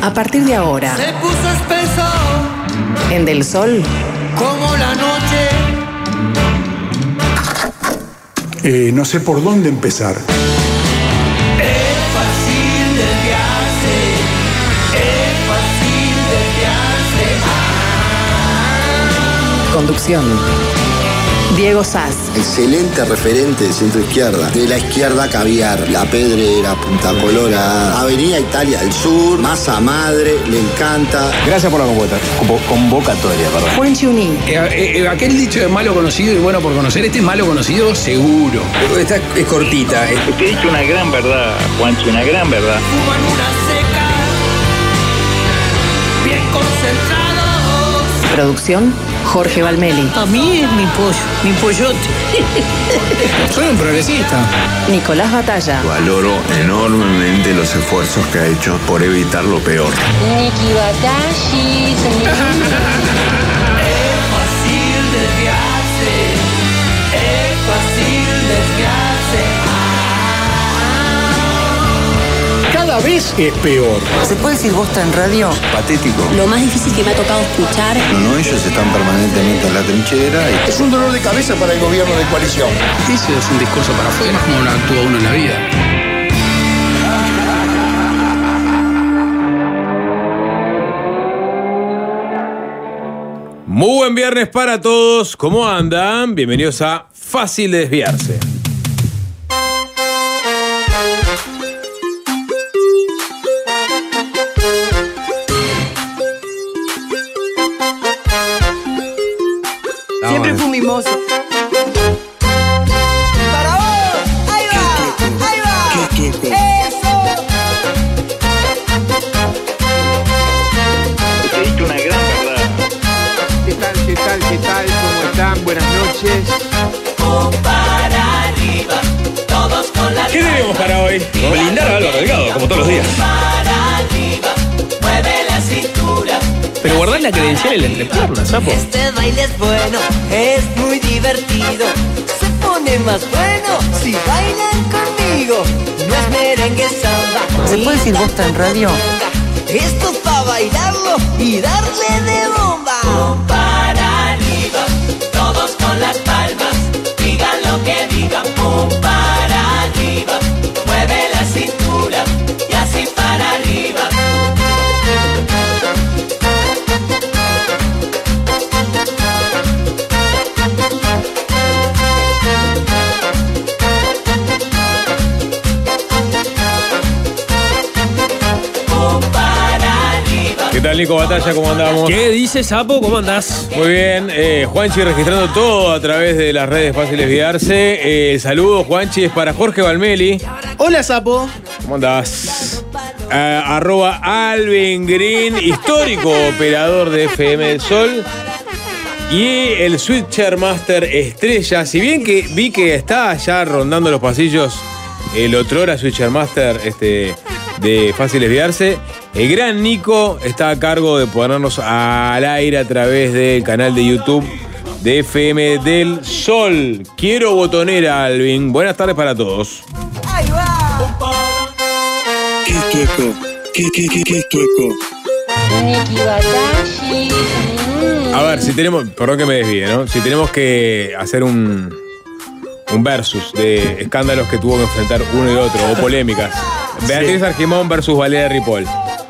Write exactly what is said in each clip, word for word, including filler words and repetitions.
A partir de ahora, Se puso espeso en Del Sol, como la noche. Eh, no sé por dónde empezar. Es fácil desviarse, es fácil desviarse. conducción. Diego Sass. Excelente referente de centro izquierda. De la izquierda caviar, La Pedrera, Punta Colorada, Avenida Italia del Sur, Masa Madre, le encanta. Gracias por la convocatoria, convocatoria perdón. Juan Chuní. Eh, eh, aquel dicho de malo conocido y bueno por conocer, este es malo conocido seguro. Esta es cortita. Te he dicho una gran verdad, Juancho, una gran verdad. Fuman una seca, bien concentrados. Producción, Jorge Valmeli. A mí es mi pollo, mi pollote. Soy un progresista. Nicolás Batalla. Valoro enormemente los esfuerzos que ha hecho por evitar lo peor. Niki Batashi, señor. Es fácil desviarse, es fácil desviarse. Cada vez es peor. ¿Se puede decir bosta en radio? Patético. Lo más difícil que me ha tocado escuchar. No, no, ellos están permanentemente en la trinchera. Y... Es un dolor de cabeza para el gobierno de coalición. Ese es un discurso para afuera, como no actúa uno en la vida. Muy buen viernes para todos. ¿Cómo andan? Bienvenidos a Fácil de Desviarse. Siempre fue un mimoso. ¡Para vos! ¡Ahí va! ¡Ahí va! ¡Eso! Te he dicho una gran verdad. ¿Qué tal, qué tal, qué tal? ¿Cómo están? Buenas noches. Para arriba, todos con la. ¿Qué tenemos para hoy? Blindar a Álvaro Delgado, como todos los días. Para arriba, mueve la cintura. Pero guardar la credencial en la entrepierna, sapo. Este baile es bueno, es muy divertido. Se pone más bueno si bailan conmigo. No es merengue samba. ¿Se puede decir bosta en radio? Esto es para bailarlo y darle de bomba. Para arriba, todos con las palmas. Digan lo que digan. Pum para arriba, mueve la cintura y así para arriba. ¿Qué tal, Nico Batalla? ¿Cómo andamos? ¿Qué dice, sapo? ¿Cómo andás? Muy bien. Eh, Juanchi registrando todo a través de las redes Fáciles de Desviarse. Eh, saludos, Juanchi. Es para Jorge Valmeli. Hola, sapo. ¿Cómo andás? Uh, arroba Alvin Green, histórico operador de F M del Sol. Y el Switcher Master Estrella. Si bien que vi que está allá rondando los pasillos el otrora Switcher Master este, de Fácil de Desviarse, el gran Nico está a cargo de ponernos al aire a través del canal de YouTube de F M del Sol. Quiero botonera, Alvin. Buenas tardes para todos. ¡Ahí va! ¿Qué es tueco? ¿Qué, qué, qué, qué es tueco? Niki Batashi. A ver, si tenemos, perdón que me desvíe, ¿no? Si tenemos que hacer un, un versus de escándalos que tuvo que enfrentar uno y otro, o polémicas. Beatriz sí. Argimón versus Valeria Ripoll.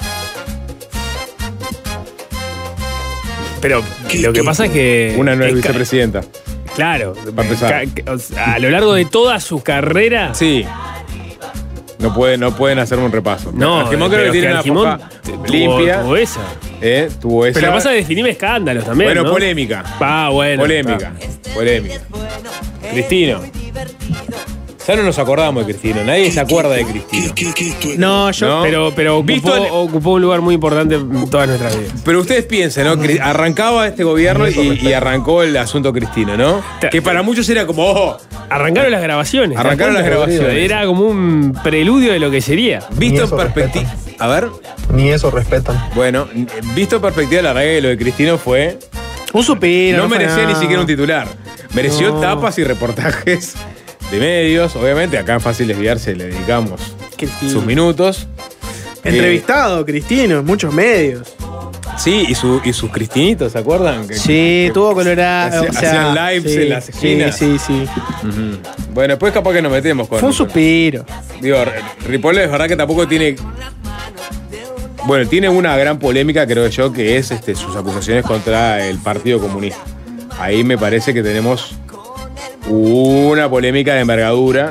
Pero lo que pasa es que... Una no es es vicepresidenta. Claro. Para empezar. A lo largo de toda su carrera... Sí. No, puede, no pueden hacer un repaso. No, Argimón creo que tiene una foja limpia. Tuvo esa. Eh, tuvo esa. Pero lo que pasa es definirme escándalos también, Bueno, ¿no? polémica. Ah, bueno. Polémica. Ah. Polémica. Cristino. Ya no nos acordamos de Cristino. Nadie se acuerda de Cristino. No, yo. ¿No? Pero, pero ocupó, Visto el- ocupó un lugar muy importante en todas nuestras vidas. Pero ustedes piensen, ¿no? Cri- Arrancaba este gobierno y, y arrancó el asunto Cristino, ¿no? Que para muchos era como, oh, Arrancaron las grabaciones. Arrancaron ¿te das las cuenta? grabaciones. Era como un preludio de lo que sería. visto en perspectiva. A ver, Ni eso respetan. bueno, visto en perspectiva, la verdad que lo de Cristino fue. Un supera. No merecía ni siquiera un titular. Mereció No. tapas y reportajes de medios. Obviamente, acá en Fácil Desviarse le dedicamos Cristino. sus minutos. Entrevistado, Cristino, en muchos medios. Sí, y, su, y sus cristinitos, ¿se acuerdan? Que, Sí, que, tuvo colorado. hacían, o sea, hacían lives sí, en las esquinas. Sí, sí, sí. Uh-huh. Bueno, después capaz que nos metemos con... Fue un suspiro. Digo, Ripoll es verdad que tampoco tiene... Bueno, tiene una gran polémica, creo yo, que es este, sus acusaciones contra el Partido Comunista. Ahí me parece que tenemos una polémica de envergadura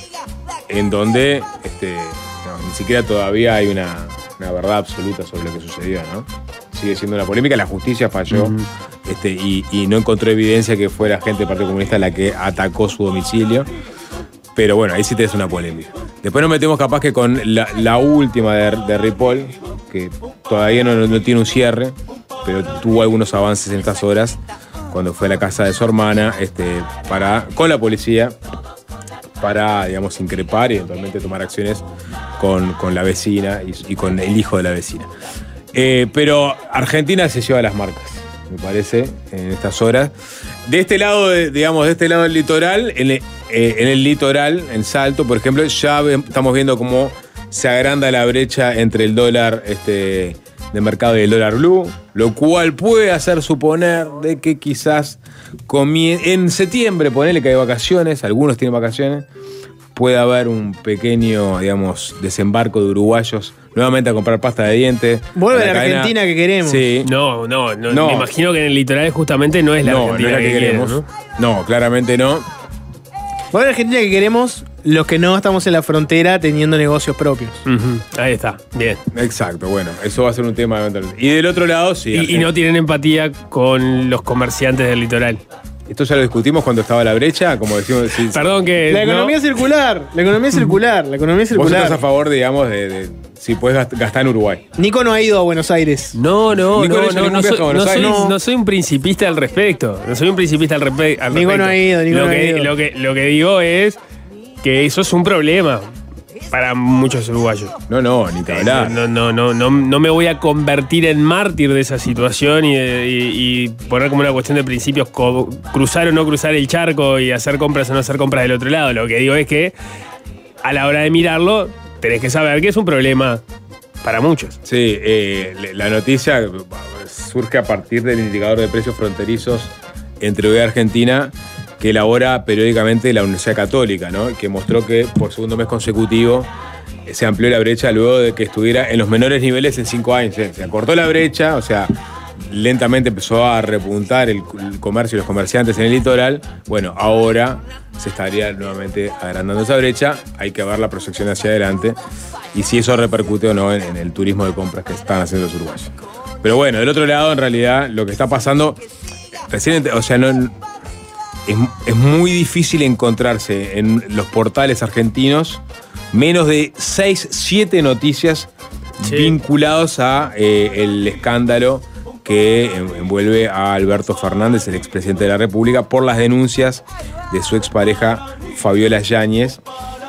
en donde este, no, ni siquiera todavía hay una, una verdad absoluta sobre lo que sucedió, ¿no? Sigue siendo una polémica, la justicia falló uh-huh. este, y, y no encontró evidencia que fue la gente del Partido Comunista la que atacó su domicilio. Pero bueno, ahí sí tenés una polémica. Después nos metemos capaz que con la, la última de, de Ripoll, que todavía no, no tiene un cierre, pero tuvo algunos avances en estas horas, cuando fue a la casa de su hermana, este, para, con la policía, para, digamos, increpar y eventualmente tomar acciones con, con la vecina y, y con el hijo de la vecina. Eh, pero Argentina se lleva las marcas, me parece, en estas horas. De este lado, de, digamos, de este lado del litoral, en el, eh, en el litoral, en Salto, por ejemplo, ya ve, estamos viendo cómo se agranda la brecha entre el dólar este, de mercado y el dólar blue, lo cual puede hacer suponer de que quizás comie- en septiembre, ponele que hay vacaciones, algunos tienen vacaciones, puede haber un pequeño, digamos, desembarco de uruguayos nuevamente a comprar pasta de dientes. Vuelve la, la Argentina que queremos. Sí. No, no, no, no. Me imagino que en el litoral justamente no es la no, Argentina no es la que, que queremos. queremos, ¿no? No, claramente no. Vuelve la Argentina que queremos los que no estamos en la frontera teniendo negocios propios. Uh-huh. Ahí está, bien. Exacto, bueno, eso va a ser un tema. Y del otro lado, sí. Y, y no tienen empatía con los comerciantes del litoral. Esto ya lo discutimos cuando estaba la brecha, como decimos. Sí, Perdón que. La economía ¿no? circular, la economía circular, la economía circular. Vos estás a favor, digamos, de, de si puedes gastar en Uruguay. Nico no ha ido a Buenos Aires. No, no, Nico no, no, no, soy, no, soy, no. no soy un principista al respecto. No soy un principista al, repe- al Nico respecto. no ha ido, Nico lo no que, ha ido. Lo que, lo que digo es que eso es un problema para muchos uruguayos. No, no, ni que hablar. No, no, no, no, no me voy a convertir en mártir de esa situación y, y, y poner como una cuestión de principios co- cruzar o no cruzar el charco y hacer compras o no hacer compras del otro lado. Lo que digo es que a la hora de mirarlo tenés que saber que es un problema para muchos. Sí, eh, la noticia surge a partir del indicador de precios fronterizos entre Uruguay y Argentina que elabora periódicamente la Universidad Católica, ¿no? Que mostró que por segundo mes consecutivo se amplió la brecha luego de que estuviera en los menores niveles en cinco años. Se acortó la brecha, o sea, lentamente empezó a repuntar el, el comercio y los comerciantes en el litoral. Bueno, ahora se estaría nuevamente agrandando esa brecha. Hay que ver la proyección hacia adelante y si eso repercute o no en, en el turismo de compras que están haciendo los uruguayos. Pero bueno, del otro lado, en realidad, lo que está pasando, recién, o sea, no... Es, es muy difícil encontrarse en los portales argentinos menos de seis, siete noticias sí. vinculados a eh, el escándalo que envuelve a Alberto Fernández, el expresidente de la República, por las denuncias de su expareja Fabiola Yáñez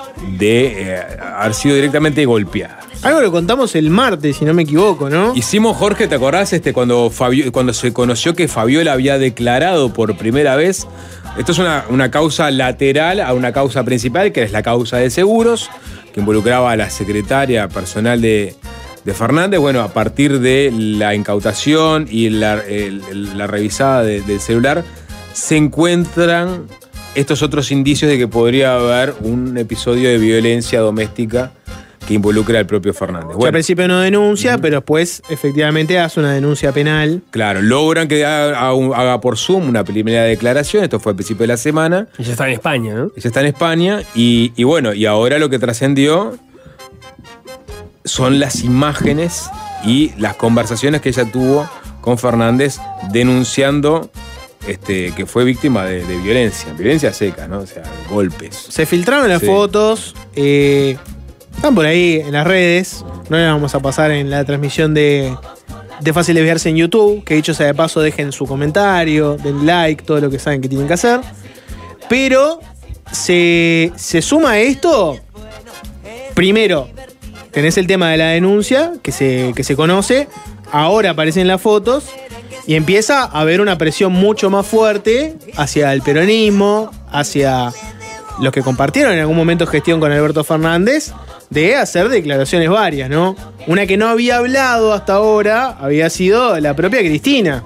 de eh, haber sido directamente golpeada. Algo lo contamos el martes, si no me equivoco, ¿no? Hicimos, Jorge, ¿te acordás este, cuando, Fabio, cuando se conoció que Fabiola había declarado por primera vez? Esto es una, una causa lateral a una causa principal, que es la causa de seguros, que involucraba a la secretaria personal de, de Fernández. Bueno, a partir de la incautación y la, el, la revisada de, del celular, se encuentran estos otros indicios de que podría haber un episodio de violencia doméstica que involucra al propio Fernández. Bueno, que al principio no denuncia, uh-huh. pero después efectivamente hace una denuncia penal. Claro, logran que haga, haga por Zoom una primera declaración, esto fue al principio de la semana. Ella está en España, ¿no? Ella está en España y, y bueno, y ahora lo que trascendió son las imágenes y las conversaciones que ella tuvo con Fernández denunciando este, que fue víctima de, de violencia, violencia seca, ¿no? O sea, golpes. Se filtraron las sí. fotos, eh... están por ahí en las redes, no las vamos a pasar en la transmisión de, de Fácil Desviarse en YouTube, que dicho sea de paso dejen su comentario, den like, todo lo que saben que tienen que hacer. Pero se, se suma a esto, primero tenés el tema de la denuncia, que se, que se conoce, ahora aparecen las fotos y empieza a haber una presión mucho más fuerte hacia el peronismo, hacia los que compartieron en algún momento gestión con Alberto Fernández, de hacer declaraciones varias, ¿no? Una que no había hablado hasta ahora había sido la propia Cristina,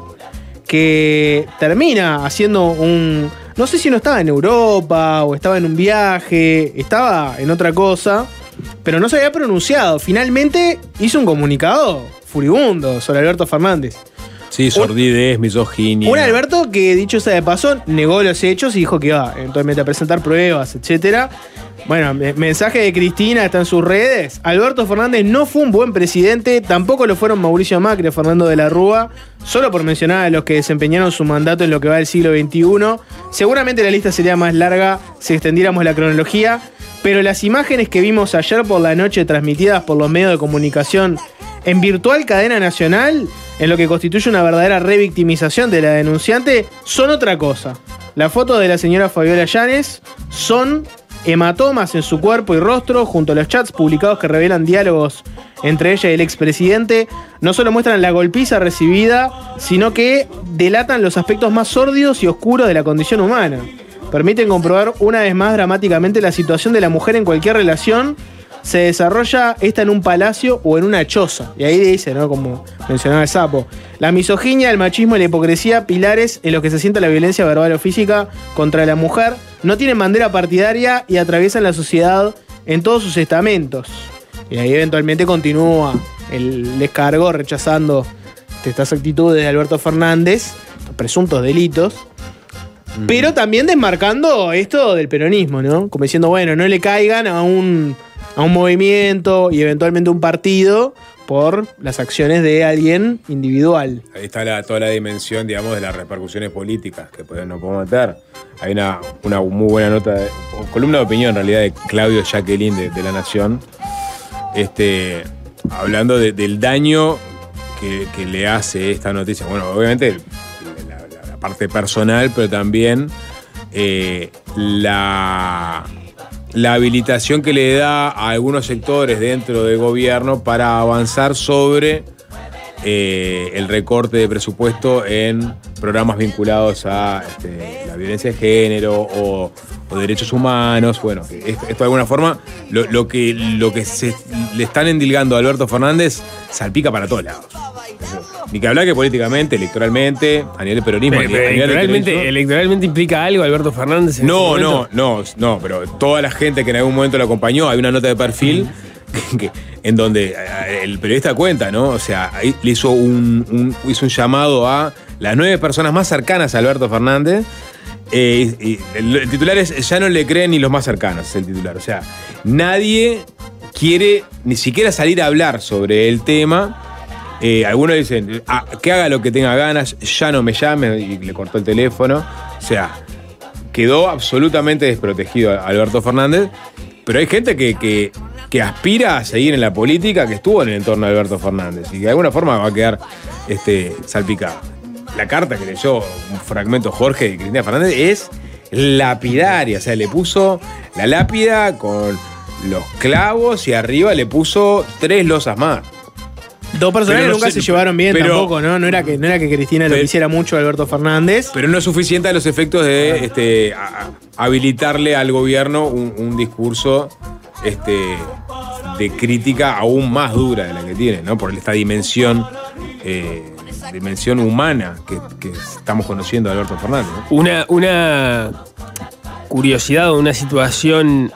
que termina haciendo un... No sé si no estaba en Europa o estaba en un viaje, estaba en otra cosa, pero no se había pronunciado. Finalmente hizo un comunicado furibundo sobre Alberto Fernández. Sí, sordidez, misoginia. Un Alberto que, dicho sea de paso, negó los hechos y dijo que iba eventualmente a presentar pruebas, etcétera. Bueno, mensaje de Cristina está en sus redes. Alberto Fernández no fue un buen presidente, tampoco lo fueron Mauricio Macri o Fernando de la Rúa, solo por mencionar a los que desempeñaron su mandato en lo que va del siglo veintiuno. Seguramente la lista sería más larga si extendiéramos la cronología, pero las imágenes que vimos ayer por la noche transmitidas por los medios de comunicación en virtual cadena nacional, en lo que constituye una verdadera revictimización de la denunciante, son otra cosa. La foto de la señora Fabiola Llanes son hematomas en su cuerpo y rostro, junto a los chats publicados que revelan diálogos entre ella y el expresidente. No solo muestran la golpiza recibida, sino que delatan los aspectos más sórdidos y oscuros de la condición humana. Permiten comprobar una vez más dramáticamente la situación de la mujer en cualquier relación. Se desarrolla esta en un palacio o en una choza. Y ahí dice, ¿no? Como mencionaba el sapo. La misoginia, el machismo y la hipocresía, pilares en los que se sienta la violencia verbal o física contra la mujer, no tienen bandera partidaria y atraviesan la sociedad en todos sus estamentos. Y ahí eventualmente continúa el descargo rechazando estas actitudes de Alberto Fernández, presuntos delitos, mm. pero también desmarcando esto del peronismo, ¿no? Como diciendo, bueno, no le caigan a un... a un movimiento y eventualmente un partido por las acciones de alguien individual. Ahí está la, toda la dimensión, digamos, de las repercusiones políticas que pues, no podemos meter. Hay una, una muy buena nota, de, columna de opinión en realidad, de Claudio Jacqueline de, de La Nación, este, hablando de, del daño que, que le hace esta noticia. Bueno, obviamente la, la, la parte personal, pero también eh, la... la habilitación que le da a algunos sectores dentro del gobierno para avanzar sobre eh, el recorte de presupuesto en programas vinculados a este, la violencia de género o, o derechos humanos. Bueno, esto, esto de alguna forma, lo, lo que, lo que se le están endilgando a Alberto Fernández salpica para todos lados. Ni que hablar que políticamente, electoralmente, a nivel de peronismo... Pero, pero a nivel electoralmente, de electoralmente implica algo Alberto Fernández en No, este no, no, no, pero toda la gente que en algún momento lo acompañó, hay una nota de perfil mm. que, que, en donde el periodista cuenta, ¿no? O sea, ahí le hizo un, un, hizo un llamado a las nueve personas más cercanas a Alberto Fernández. Eh, y el, el titular es, ya no le creen ni los más cercanos, es el titular. O sea, nadie quiere ni siquiera salir a hablar sobre el tema. Eh, algunos dicen, ah, que haga lo que tenga ganas, ya no me llame, y le cortó el teléfono. O sea, quedó absolutamente desprotegido a Alberto Fernández. Pero hay gente que, que, que aspira a seguir en la política, que estuvo en el entorno de Alberto Fernández y que de alguna forma va a quedar este, salpicado. La carta que leyó un fragmento Jorge de Cristina Fernández es lapidaria. O sea, le puso la lápida con los clavos y arriba le puso tres losas más. Dos personas que no nunca sé, se llevaron bien pero, tampoco, ¿no? No era que, no era que Cristina pero, lo quisiera mucho a Alberto Fernández. Pero no es suficiente a los efectos de este, a, a habilitarle al gobierno un, un discurso este, de crítica aún más dura de la que tiene, ¿no? Por esta dimensión, eh, dimensión humana que, que estamos conociendo de Alberto Fernández, ¿no? Una, una curiosidad o una situación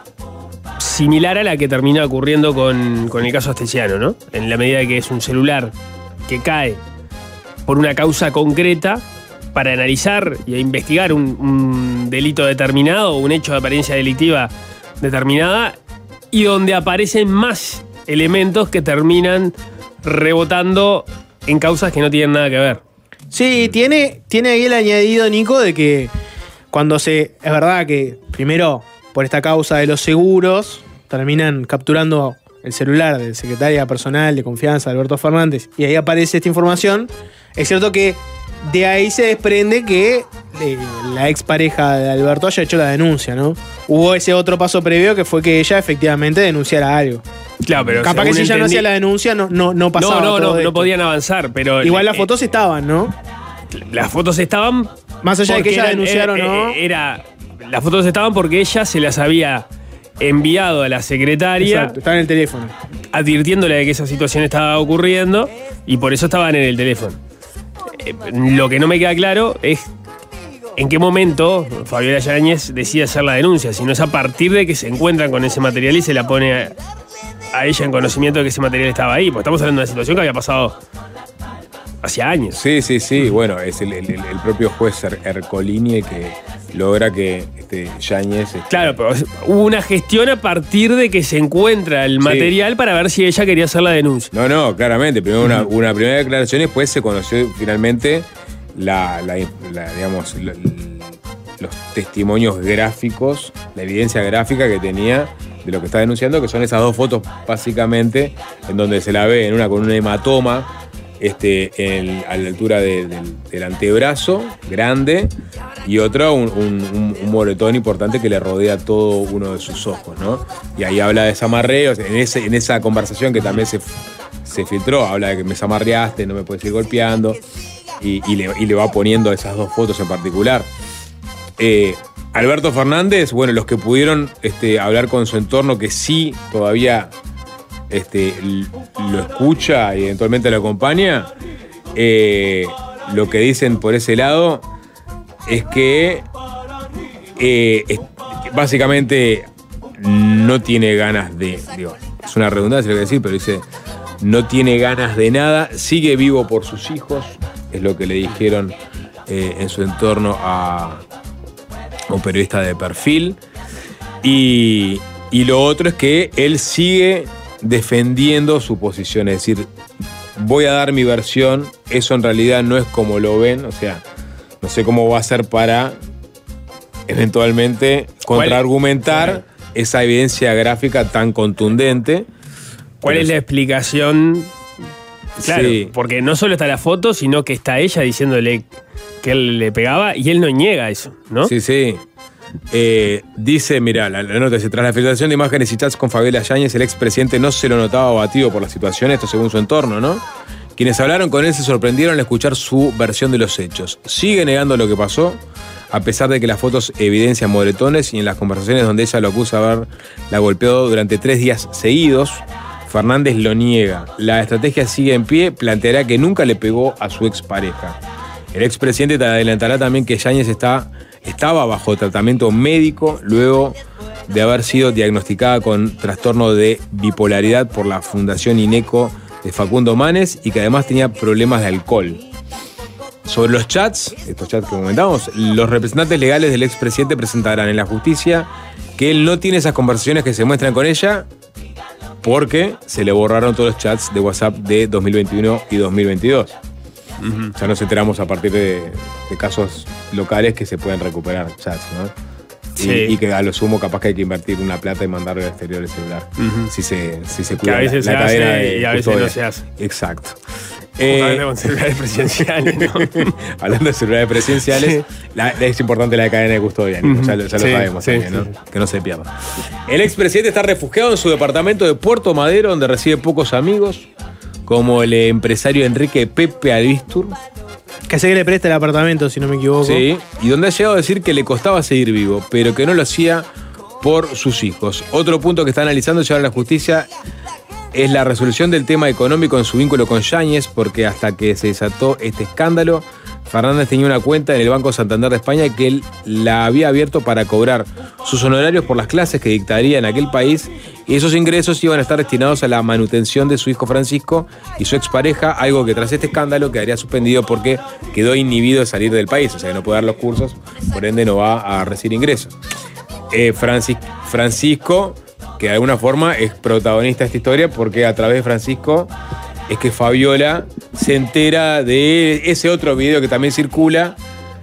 similar a la que termina ocurriendo con, con el caso Astesiano, ¿no? En la medida de que es un celular que cae por una causa concreta para analizar y investigar un, un delito determinado o un hecho de apariencia delictiva determinada y donde aparecen más elementos que terminan rebotando en causas que no tienen nada que ver. Sí, tiene, tiene ahí el añadido, Nico, de que cuando se... Es verdad que primero... por esta causa de los seguros, terminan capturando el celular del secretario personal de confianza de Alberto Fernández y ahí aparece esta información. Es cierto que de ahí se desprende que eh, la expareja de Alberto haya hecho la denuncia, ¿no? Hubo ese otro paso previo que fue que ella efectivamente denunciara algo. Claro, pero capaz que si ella entendí... no hacía la denuncia no, no, no pasaba. No, no, todo no, esto. no podían avanzar, pero... Igual las eh, fotos estaban, ¿no? Las fotos estaban... Más allá de que ella eran, denunciara o no. Era... Las fotos estaban porque ella se las había enviado a la secretaria. Exacto, estaba en el teléfono. Advirtiéndole de que esa situación estaba ocurriendo y por eso estaban en el teléfono. Eh, lo que no me queda claro es en qué momento Fabiola Yáñez decide hacer la denuncia, si no es a partir de que se encuentran con ese material y se la pone a, a ella en conocimiento de que ese material estaba ahí, porque estamos hablando de una situación que había pasado hace años. Sí, sí, sí. Bueno, es el, el, el propio juez Er- Ercolini que logra que este, Yáñez... Este... Claro, pero hubo una gestión a partir de que se encuentra el material sí. para ver si ella quería hacer la denuncia. No, no, claramente. Primero una, una primera declaración y después se conoció finalmente la, la, la digamos, la, los testimonios gráficos, la evidencia gráfica que tenía de lo que está denunciando, que son esas dos fotos básicamente, en donde se la ve en una con un hematoma este, en, a la altura de, de, del antebrazo, grande, y otra un, un, un moretón importante que le rodea todo uno de sus ojos, ¿no? Y ahí habla de desamarreos, en, ese, en esa conversación que también se, se filtró, habla de que me desamarreaste, no me puedes ir golpeando, y, y, le, y le va poniendo esas dos fotos en particular. Eh, Alberto Fernández, bueno, los que pudieron este, hablar con su entorno, que sí todavía este, lo escucha y eventualmente lo acompaña, eh, lo que dicen por ese lado es que eh, es, básicamente no tiene ganas de, digo, es una redundancia lo que decir, pero dice, no tiene ganas de nada, sigue vivo por sus hijos, es lo que le dijeron eh, en su entorno a un periodista de perfil. Y, y lo otro es que él sigue defendiendo su posición, es decir, voy a dar mi versión, eso en realidad no es como lo ven, o sea, no sé cómo va a ser para eventualmente contraargumentar esa evidencia gráfica tan contundente. ¿Cuál es la explicación? Claro, sí. Porque no solo está la foto, sino que está ella diciéndole que él le pegaba y él no niega eso, ¿no? Sí, sí. Eh, dice, mirá, la, la nota dice, tras la filtración de imágenes y chats con Fabiola Yáñez, el expresidente no se lo notaba abatido por la situación, esto según su entorno, ¿no? Quienes hablaron con él se sorprendieron al escuchar su versión de los hechos. Sigue negando lo que pasó, a pesar de que las fotos evidencian moretones y en las conversaciones donde ella lo acusa de haberla golpeado durante tres días seguidos, Fernández lo niega. La estrategia sigue en pie, planteará que nunca le pegó a su expareja. El expresidente te adelantará también que Yáñez está, estaba bajo tratamiento médico luego de haber sido diagnosticada con trastorno de bipolaridad por la Fundación INECO de Facundo Manes y que además tenía problemas de alcohol. Sobre los chats, estos chats que comentamos, los representantes legales del expresidente presentarán en la justicia que él no tiene esas conversaciones que se muestran con ella porque se le borraron todos los chats de WhatsApp de dos mil veintiuno y dos mil veintidós. Uh-huh. Ya nos enteramos a partir de, de casos locales que se pueden recuperar chats, ¿no? Sí. Y, y que a lo sumo capaz que hay que invertir una plata y mandarlo al exterior del celular. Uh-huh. Si se, si se cuida que a veces la, la se cadena hace de y a veces custodia. no se hace. Exacto. Eh, con celulares presidenciales, ¿no? Hablando de celulares presidenciales, sí. la, es importante la cadena de custodia, ¿no? Ya, ya lo sí, sabemos sí, también, ¿no? sí. Que no se pierda. El expresidente está refugiado en su departamento de Puerto Madero, donde recibe pocos amigos, como el empresario Enrique Pepe Albistur. Que sé que le presta el apartamento, si no me equivoco. Sí, y donde ha llegado a decir que le costaba seguir vivo, pero que no lo hacía por sus hijos. Otro punto que está analizando llevar a la justicia es la resolución del tema económico en su vínculo con Yáñez, porque hasta que se desató este escándalo, Fernández tenía una cuenta en el Banco Santander de España que él la había abierto para cobrar sus honorarios por las clases que dictaría en aquel país, y esos ingresos iban a estar destinados a la manutención de su hijo Francisco y su expareja, algo que tras este escándalo quedaría suspendido porque quedó inhibido de salir del país, o sea que no puede dar los cursos, por ende no va a recibir ingresos. Eh, Francis, Francisco, que de alguna forma es protagonista de esta historia porque a través de Francisco es que Fabiola se entera de ese otro video que también circula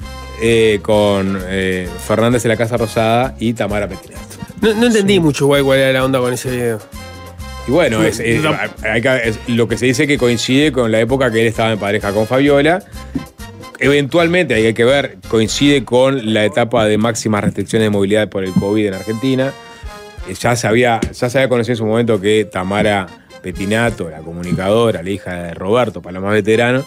eh, con eh, Fernández en la Casa Rosada y Tamara Petinato. No, no entendí sí. mucho igual cuál era la onda con ese video. Y bueno, es, es, hay que, es, lo que se dice que coincide con la época que él estaba en pareja con Fabiola. Eventualmente, hay que ver, coincide con la etapa de máximas restricciones de movilidad por el COVID en Argentina. Ya se había, ya se había conocido en su momento que Tamara Petinato, la comunicadora, la hija de Roberto, para los más veteranos,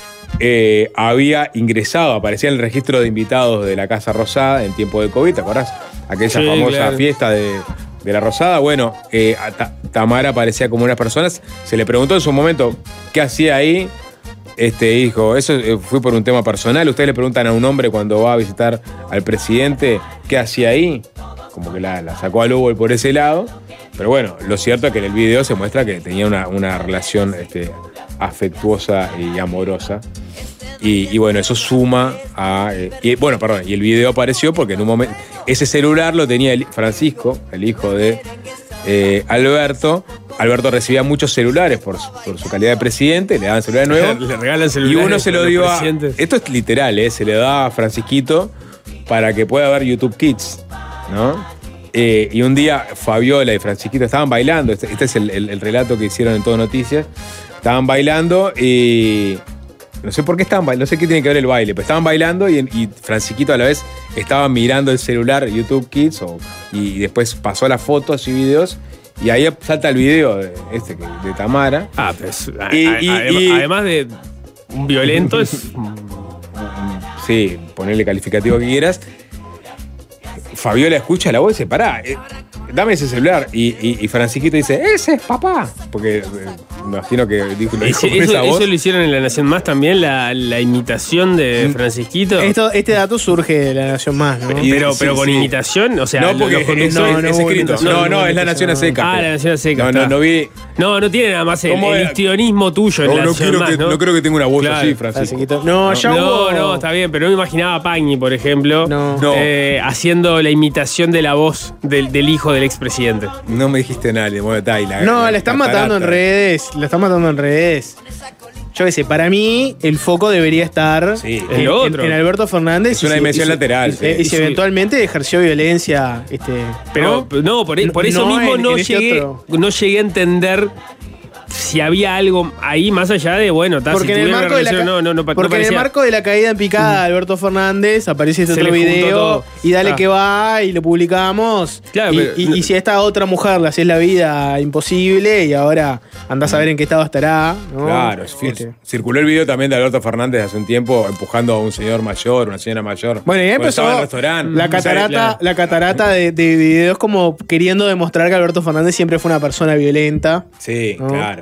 eh, había ingresado, aparecía en el registro de invitados de la Casa Rosada en tiempo de COVID, ¿te acordás? Aquella sí, famosa claro. fiesta de de la Rosada. Bueno, eh, a Ta- Tamara parecía como unas personas. Se le preguntó en su momento qué hacía ahí. Este dijo, eso eh, fue por un tema personal. Ustedes le preguntan a un hombre cuando va a visitar al presidente qué hacía ahí. Como que la, la sacó al Hugo por ese lado. Pero bueno, lo cierto es que en el video se muestra que tenía una, una relación este, afectuosa y amorosa. Y, y bueno, eso suma a... Eh, y, bueno, perdón, y el video apareció porque en un momento... Ese celular lo tenía el, Francisco, el hijo de eh, Alberto. Alberto recibía muchos celulares por su, por su calidad de presidente, le daban celulares nuevos. Le regalan celulares. Y uno se lo dio a... presidentes. Esto es literal, ¿eh? Se le da a Francisquito para que pueda ver YouTube Kids, ¿no? Eh, y un día Fabiola y Francisquito estaban bailando. Este, este es el, el, el relato que hicieron en Todo Noticias. Estaban bailando y... No sé por qué estaban bailando, no sé qué tiene que ver el baile, pero estaban bailando y, y Francisquito a la vez estaba mirando el celular YouTube Kids o, y después pasó a las fotos y videos y ahí salta el video de, este, de Tamara. Ah, pues y, a, y, a, y, además de un violento es... Sí, ponerle calificativo que quieras. Fabiola escucha la voz y dice, pará, eh, dame ese celular. Y, y, y Francisquito dice, ese es papá. Porque eh, me imagino que dijo, lo dijo Ese- con eso, esa voz. eso lo hicieron en La Nación Más también, la, la imitación de Francisquito. Esto, este dato surge de La Nación Más, ¿no? Pero, Sí, pero con sí. imitación, o sea, No, porque los es, conductores- no, es escrito. no, No, no, es La Nación a seca. Ah, La Nación a seca. No, no, está. no vi. No, no tiene nada más el, ¿Cómo el era? histrionismo tuyo en No, La no, Nación quiero Más, que, ¿no? no creo que tenga una voz Claro. así, Francisco. Francisquito. No, ya No, hubo- no, está bien, pero no me imaginaba a Pagni, por ejemplo, No. No. eh, haciendo la imitación de la voz del, del hijo del expresidente. No me dijiste nada, le mueve Taila. No, la están matando en redes. La están matando en redes. Yo qué sé, para mí el foco debería estar Sí. en, En lo otro. en- en Alberto Fernández. Es y una si- dimensión y si- lateral, y- sí. y si Sí. eventualmente ejerció violencia. Este, Pero ¿no? no, por, por eso No mismo en- no, en este llegué, otro. no llegué a entender si había algo ahí más allá de, bueno, ta, si Porque en el tuvieron marco de la relación, ca- no, no, no, pa- no porque en el parecía- marco de la caída en picada de Alberto Fernández aparece este Se otro le juntó video todo. y dale Ah. que va y lo publicamos. Claro, y, pero- y- y si a esta otra mujer le haces la vida imposible y ahora andás a ver en qué estado estará. ¿no? Claro, es fin- Este. circuló el video también de Alberto Fernández hace un tiempo empujando a un señor mayor, una señora mayor. Bueno, y ahí cuando empezó estaba en el restaurante. la O sea, catarata, claro. la catarata de, de videos como queriendo demostrar que Alberto Fernández siempre fue una persona violenta. Sí, ¿no? claro.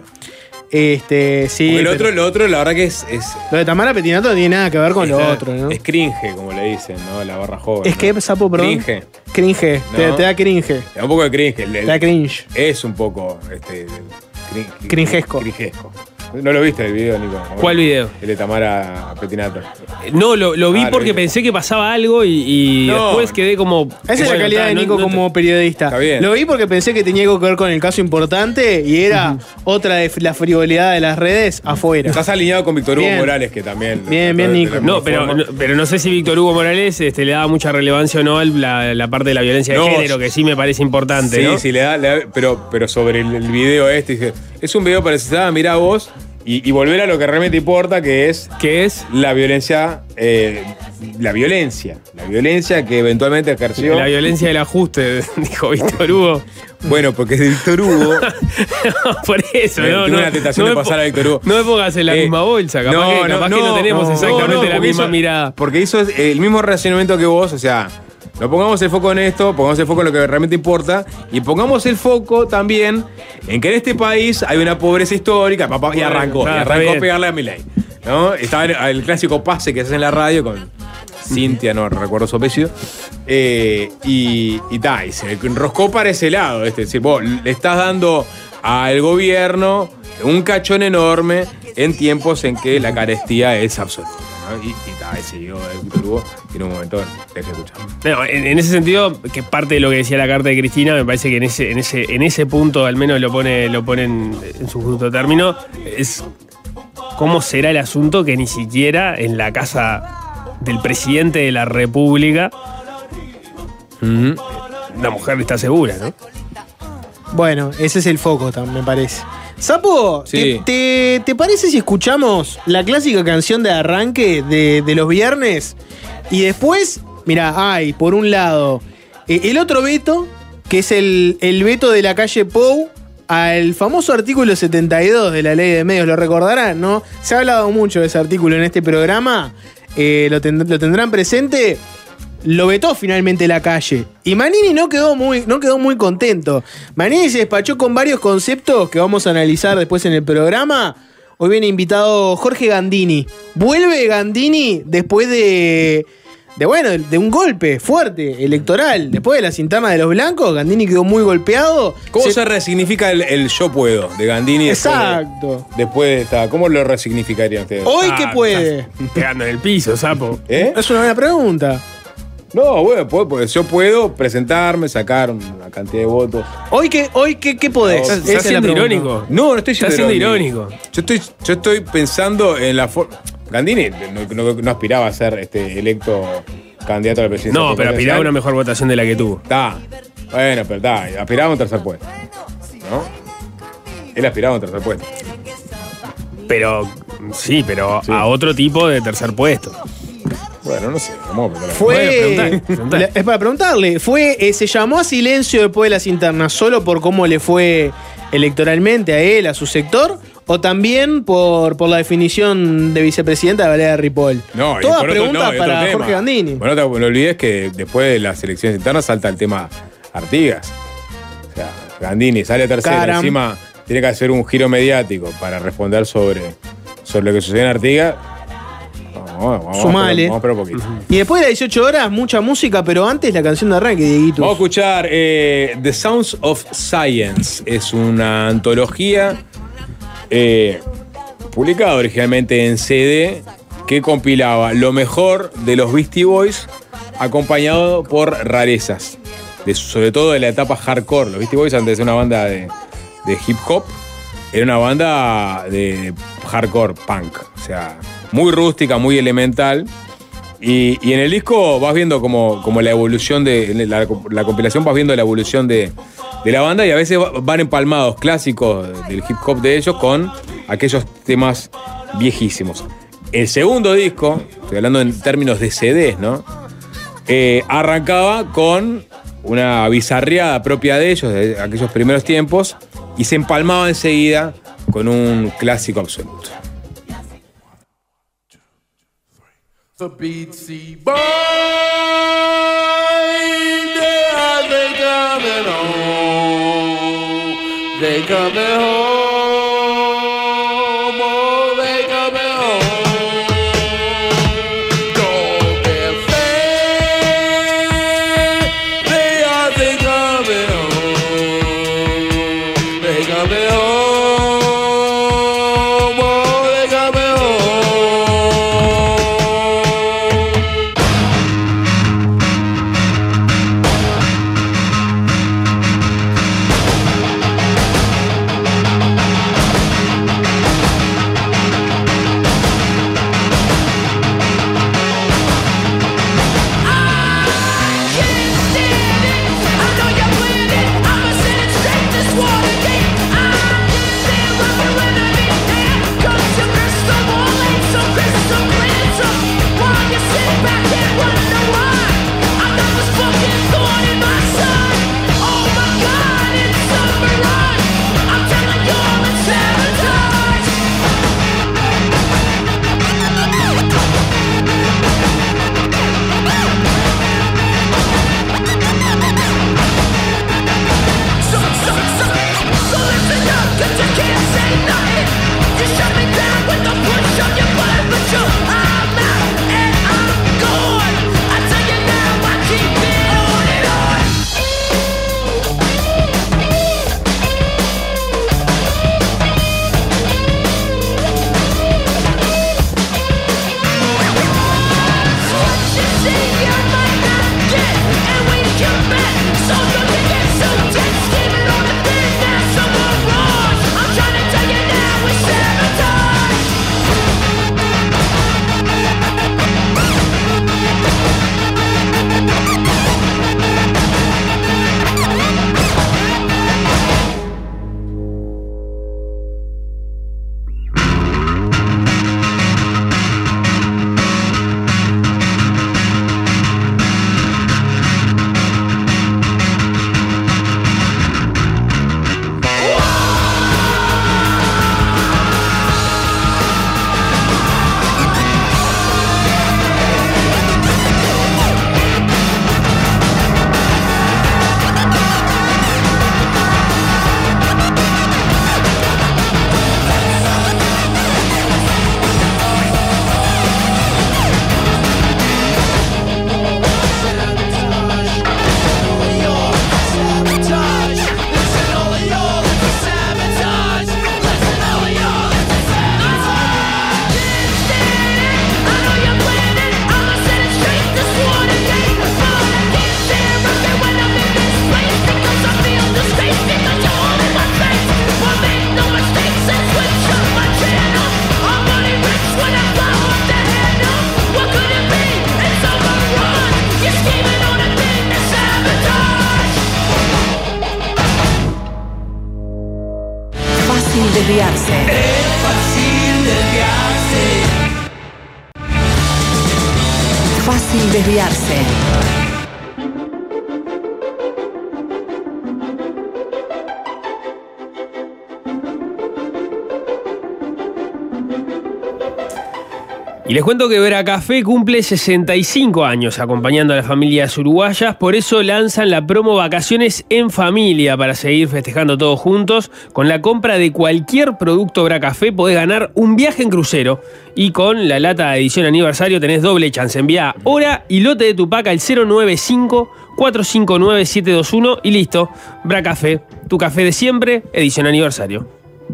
Este, sí. Porque el pero otro, lo otro, la verdad que es. Es, lo de Tamara Petinato no tiene nada que ver con lo es- otro, ¿no? es cringe, como le dicen, ¿no? La barra joven. Es que, ¿no? sapo, perdón. Cringe. Cringe. Te, ¿No? te da cringe. Te da un poco de cringe. el- el- Te da cringe. Es un poco. Este, crin- Cringesco. Cringesco. ¿No lo viste el video, Nico? ¿Cuál video? El de Tamara Petinato. No, lo, lo vi Ah, lo porque viste. pensé que pasaba algo y, y No. después quedé como... Esa es la bueno, calidad ta, de no- Nico no- como periodista. Está bien. Lo vi porque pensé que tenía algo que ver con el caso importante y era otra de la frivolidad de las redes afuera. Estás alineado con Víctor Hugo Bien. Morales, que también. Bien, bien, de la Nico. misma No, pero, forma. no, pero no sé si Víctor Hugo Morales este, le daba mucha relevancia o no a la, la parte de la violencia de No, género, que sí me parece importante, Sí, ¿no? sí, le da, le da- pero, pero sobre el, el video este, dije, es un video para ah, mirá vos y, y volver a lo que realmente importa, que es ¿Qué es? la violencia, eh, la violencia, la violencia que eventualmente ejerció. La violencia del ajuste, dijo Víctor Hugo. Bueno, porque es de Víctor Hugo. Por eso, Eh, no, tengo no. una tentación no de me pasar po- a Víctor Hugo. No me pongas en la Eh, misma bolsa, capaz, no, que, capaz no, que no no, tenemos no, exactamente no, la porque misma hizo- mirada. Porque hizo el mismo relacionamiento que vos, o sea, no pongamos el foco en esto, pongamos el foco en lo que realmente importa y pongamos el foco también en que en este país hay una pobreza histórica, papá, y Bueno, arrancó, está- y está arrancó a bien. pegarle a Milei, ¿no? Estaba el, el clásico pase que se hace en la radio con Cintia, no recuerdo su apellido, eh, y, y, ta, y se enroscó para ese lado, es decir, vos le estás dando al gobierno un cachón enorme en tiempos en que la carestía es absoluta, ¿no? Y, y ta, ese siguió el Víctor Hugo y en un momento dejé de escuchar. No, en, en ese sentido, que parte de lo que decía la carta de Cristina, me parece que en ese, en ese, en ese punto al menos lo pone, lo pone en, en su justo término, es cómo será el asunto que ni siquiera en la casa del presidente de la República una mujer está segura, ¿no? Bueno, ese es el foco, tam- me parece. Sapo, Sí. ¿te, te, te parece si escuchamos la clásica canción de arranque de, de los viernes? Y después, mira, hay por un lado eh, el otro veto, que es el, el veto de la calle Pou al famoso artículo setenta y dos de la ley de medios, lo recordarán, ¿no? Se ha hablado mucho de ese artículo en este programa, eh, lo, tend- lo tendrán presente. lo vetó finalmente la calle. Y Manini no quedó muy, no quedó muy contento. Manini se despachó con varios conceptos que vamos a analizar después en el programa. Hoy viene invitado Jorge Gandini. Vuelve Gandini después de, de bueno, de un golpe fuerte electoral. Después de las internas de los blancos, Gandini quedó muy golpeado. ¿Cómo se, se resignifica el, el yo puedo de Gandini? Exacto. Después de, después de esta, ¿cómo lo resignificarían ustedes? Hoy Ah, que puede. Pegando en el piso, sapo. ¿Eh? Es una buena pregunta. No, bueno, pues, pues, yo puedo presentarme, sacar una cantidad de votos. Hoy que, hoy que, ¿qué podés? ¿Estás, Esa estás es la siendo pregunta. irónico? No, no estoy Estás siendo siendo irónico. Yo estoy, yo estoy pensando en la forma. Gandini no, no- no aspiraba a ser este, electo candidato a la presidencia. No, pero aspiraba a una mejor votación de la que tuvo. Está. Bueno, pero está. Aspiraba a un tercer puesto. ¿No? Él aspiraba a un tercer puesto. Pero, sí, pero Sí. a otro tipo de tercer puesto. Bueno, no sé. Vamos a preguntar. Fue. Bueno, preguntá, preguntá. La- es para preguntarle. Fue, eh, se llamó a silencio después de las internas solo por cómo le fue electoralmente a él, a su sector, o también por, por la definición de vicepresidenta de Valeria Ripoll. No, y Toda por otro- pregunta no, y otro para tema. Jorge Gandini. Bueno, no te no olvides que después de las elecciones internas salta el tema Artigas. O sea, Gandini sale tercero, Caram. encima tiene que hacer un giro mediático para responder sobre, sobre lo que sucede en Artigas. Vamos, vamos, Sumale. Vamos a esperar un poquito. Y después de las dieciocho horas, mucha música, pero antes la canción de arranque, Dieguito. Vamos a escuchar eh, The Sounds of Science. Es una antología eh, publicada originalmente en C D que compilaba lo mejor de los Beastie Boys acompañado por rarezas, de, sobre todo de la etapa hardcore. Los Beastie Boys, antes de ser una banda de, de hip hop, era una banda de hardcore punk. O sea, muy rústica, muy elemental. Y, y en el disco vas viendo como, como la evolución de. en La, la compilación vas viendo la evolución de, de la banda y a veces va- van empalmados clásicos del hip hop de ellos con aquellos temas viejísimos. El segundo disco, estoy hablando en términos de C Ds, ¿no? Eh, arrancaba con una bizarreada propia de ellos, de aquellos primeros tiempos, y se empalmaba enseguida con un clásico absoluto. The Beatsy Boys, they are they coming home. They coming home, oh, they coming home. Don't be afraid, they are they coming home. They coming home, oh, they coming home. fácil desviarse. Y les cuento que Bracafé cumple sesenta y cinco años acompañando a las familias uruguayas, por eso lanzan la promo Vacaciones en Familia para seguir festejando todos juntos. Con la compra de cualquier producto Bracafé podés ganar un viaje en crucero y con la lata de edición aniversario tenés doble chance. Envía hora y lote de Tupac al cero nueve cinco, cuatro cinco nueve, siete dos uno y listo. Bracafé, tu café de siempre, edición aniversario.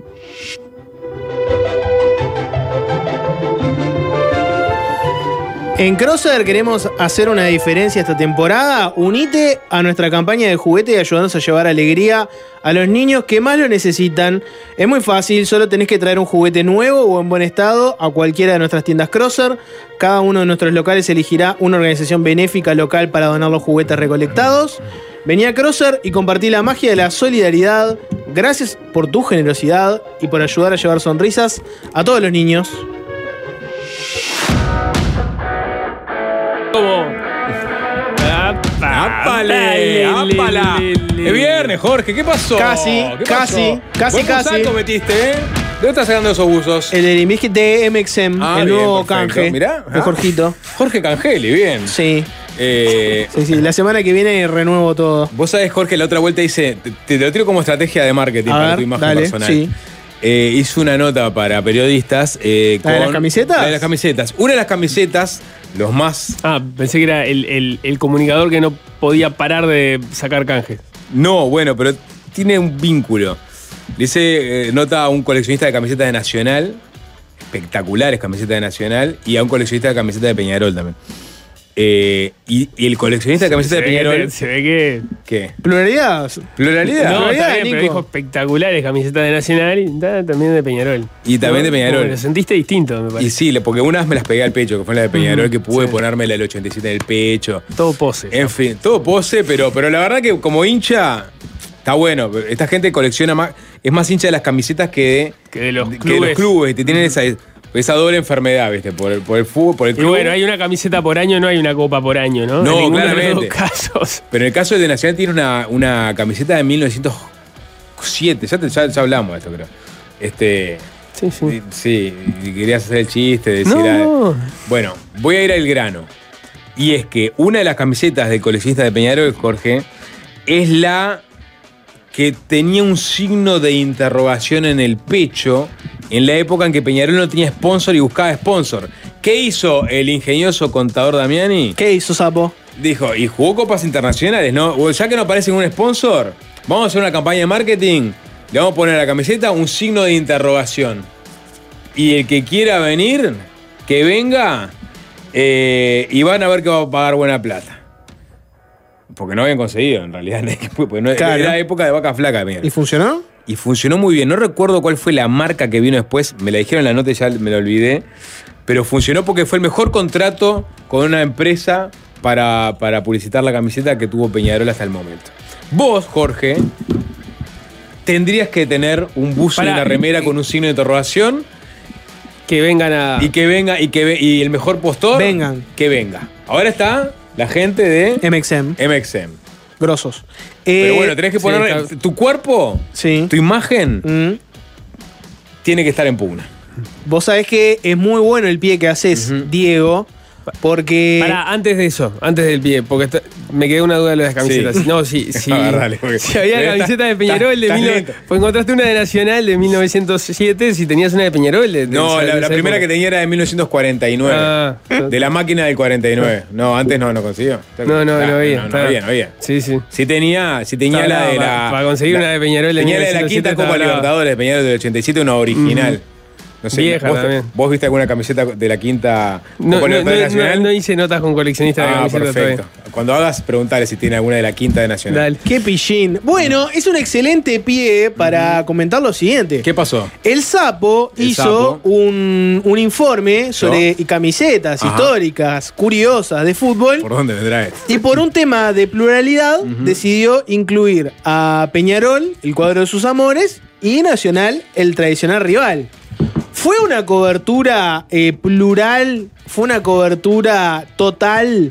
En Crosser queremos hacer una diferencia esta temporada. Unite a nuestra campaña de juguete y ayúdanos a llevar alegría a los niños que más lo necesitan. Es muy fácil, solo tenés que traer un juguete nuevo o en buen estado a cualquiera de nuestras tiendas Crosser. Cada uno de nuestros locales elegirá una organización benéfica local para donar los juguetes recolectados. Vení a Crosser y compartí la magia de la solidaridad. Gracias por tu generosidad y por ayudar a llevar sonrisas a todos los niños. ¿Cómo? ¡Apale! ¡Apala! Es viernes, Jorge, ¿qué pasó? Casi, ¿Qué casi, pasó? casi, Buen casi. busaco metiste, ¿eh? ¿De dónde estás sacando esos buzos? El del Invisque de M X M, Ah, el bien, nuevo perfecto. canje Mirá, de ah. Jorgito. Jorge Cangeli, bien. Sí. Eh, Sí, sí, la semana que viene renuevo todo. Vos sabés, Jorge, la otra vuelta hice. Te, te lo tiro como estrategia de marketing A para ver, tu imagen dale, personal. sí. Eh, hice una nota para periodistas. Eh, ¿La de con- las camisetas? La de las camisetas. Una de las camisetas, los más. Ah, pensé que era el, el- el comunicador que no podía parar de sacar canjes. No, bueno, pero tiene un vínculo. Le hice eh, nota a un coleccionista de camisetas de Nacional, espectaculares camisetas de Nacional, y a un coleccionista de camisetas de Peñarol también. Eh, y, y el coleccionista de camisetas de Se ve que- Peñarol. Se ve que. ¿Qué? Pluralidad. Pluralidad. No, Pluralidad, está bien, pero Nico. dijo espectaculares camisetas de Nacional y ta- también de Peñarol. Y también de Peñarol. Como que Lo sentiste distinto, me Y parece. sí, le- porque unas me las pegué al pecho, que fue la de Peñarol, Ujú, que pude sí. ponerme la del ochenta y siete en el pecho. Todo pose. En fin, todo pose, pero, pero la verdad que como hincha, está bueno. Esta gente colecciona más, es más hincha de las camisetas que de, Que de los que de clubes. los clubes. Y te tienen esa, esa doble enfermedad, ¿viste? Por el, por el fútbol, por el Y club. bueno, hay una camiseta por año, no hay una copa por año, ¿no? No, En ninguno claramente. de los dos casos. Pero en el caso del de Nacional tiene una, una camiseta de mil novecientos siete. Ya, te- ya, ya hablamos de esto, creo. Este. Sí, sí. Sí, y querías hacer el chiste, decir. No. ah, Bueno, voy a ir al grano. Y es que una de las camisetas del coleccionista de Peñarol, Jorge, es la que tenía un signo de interrogación en el pecho en la época en que Peñarol no tenía sponsor y buscaba sponsor. ¿Qué hizo el ingenioso contador Damiani? ¿Qué hizo, Sapo? Dijo, y jugó copas internacionales, ¿no? O ya que no aparece ningún sponsor, vamos a hacer una campaña de marketing, le vamos a poner a la camiseta un signo de interrogación. Y el que quiera venir, que venga, eh, y van a ver que va a pagar buena plata. Porque no habían conseguido, en realidad. Porque no, Claro. Era época de vaca flaca, mira. ¿Y funcionó? Y funcionó muy bien. No recuerdo cuál fue la marca que vino después. Me la dijeron en la nota y ya me la olvidé. Pero funcionó porque fue el mejor contrato con una empresa para, para publicitar la camiseta que tuvo Peñarol hasta el momento. Vos, Jorge, tendrías que tener un buzo y Pará, una remera y- con un signo de interrogación Que vengan a. y que venga y que ve- y el mejor postor Vengan. que venga. Ahora está la gente de M X M. M X M. Grosos. Pero Eh, bueno, tenés que sí, poner está- tu cuerpo, Sí. tu imagen Mm. tiene que estar en pugna. Vos sabés que es muy bueno el pie que haces, Diego, porque. Pará, antes de eso, antes del pie, porque está- me quedó una duda de las camisetas. Sí. No, sí, sí. Agarrale, porque- Si había Está- camiseta de Peñarol de estás mil lento. Pues encontraste una de Nacional de mil novecientos siete, si tenías una de Peñarol. De, de No, esa- la, de la esa primera época. que tenía era de mil novecientos cuarenta y nueve. Ah. De la máquina del cuarenta y nueve. No, antes no, no consiguió. No, no, Ah, no había. No, no está. había, no había. Sí, sí. Sí tenía, sí tenía Estaba la de brava, la. para conseguir la- una de Peñarol de Tenía la de la mil novecientos siete quinta Copa estaba brava. Libertadores de Peñarol del ochenta y siete, una original. No sé, Vieja ¿vos, también. ¿Vos viste alguna camiseta de la quinta No, Copa no, Libertadores no, Nacional? no- no hice notas con coleccionistas de Ah, camisetas perfecto. Cuando hagas, preguntale si tiene alguna de la quinta de Nacional. Dale. Qué pillín. Bueno, es un excelente pie para comentar lo siguiente. ¿Qué pasó? El Sapo El hizo Sapo. Un, un informe sobre camisetas Ajá. históricas, curiosas de fútbol. ¿Por dónde vendrá esto? Y por un tema de pluralidad, decidió incluir a Peñarol, el cuadro de sus amores, y Nacional, el tradicional rival. Fue una cobertura eh, plural, fue una cobertura total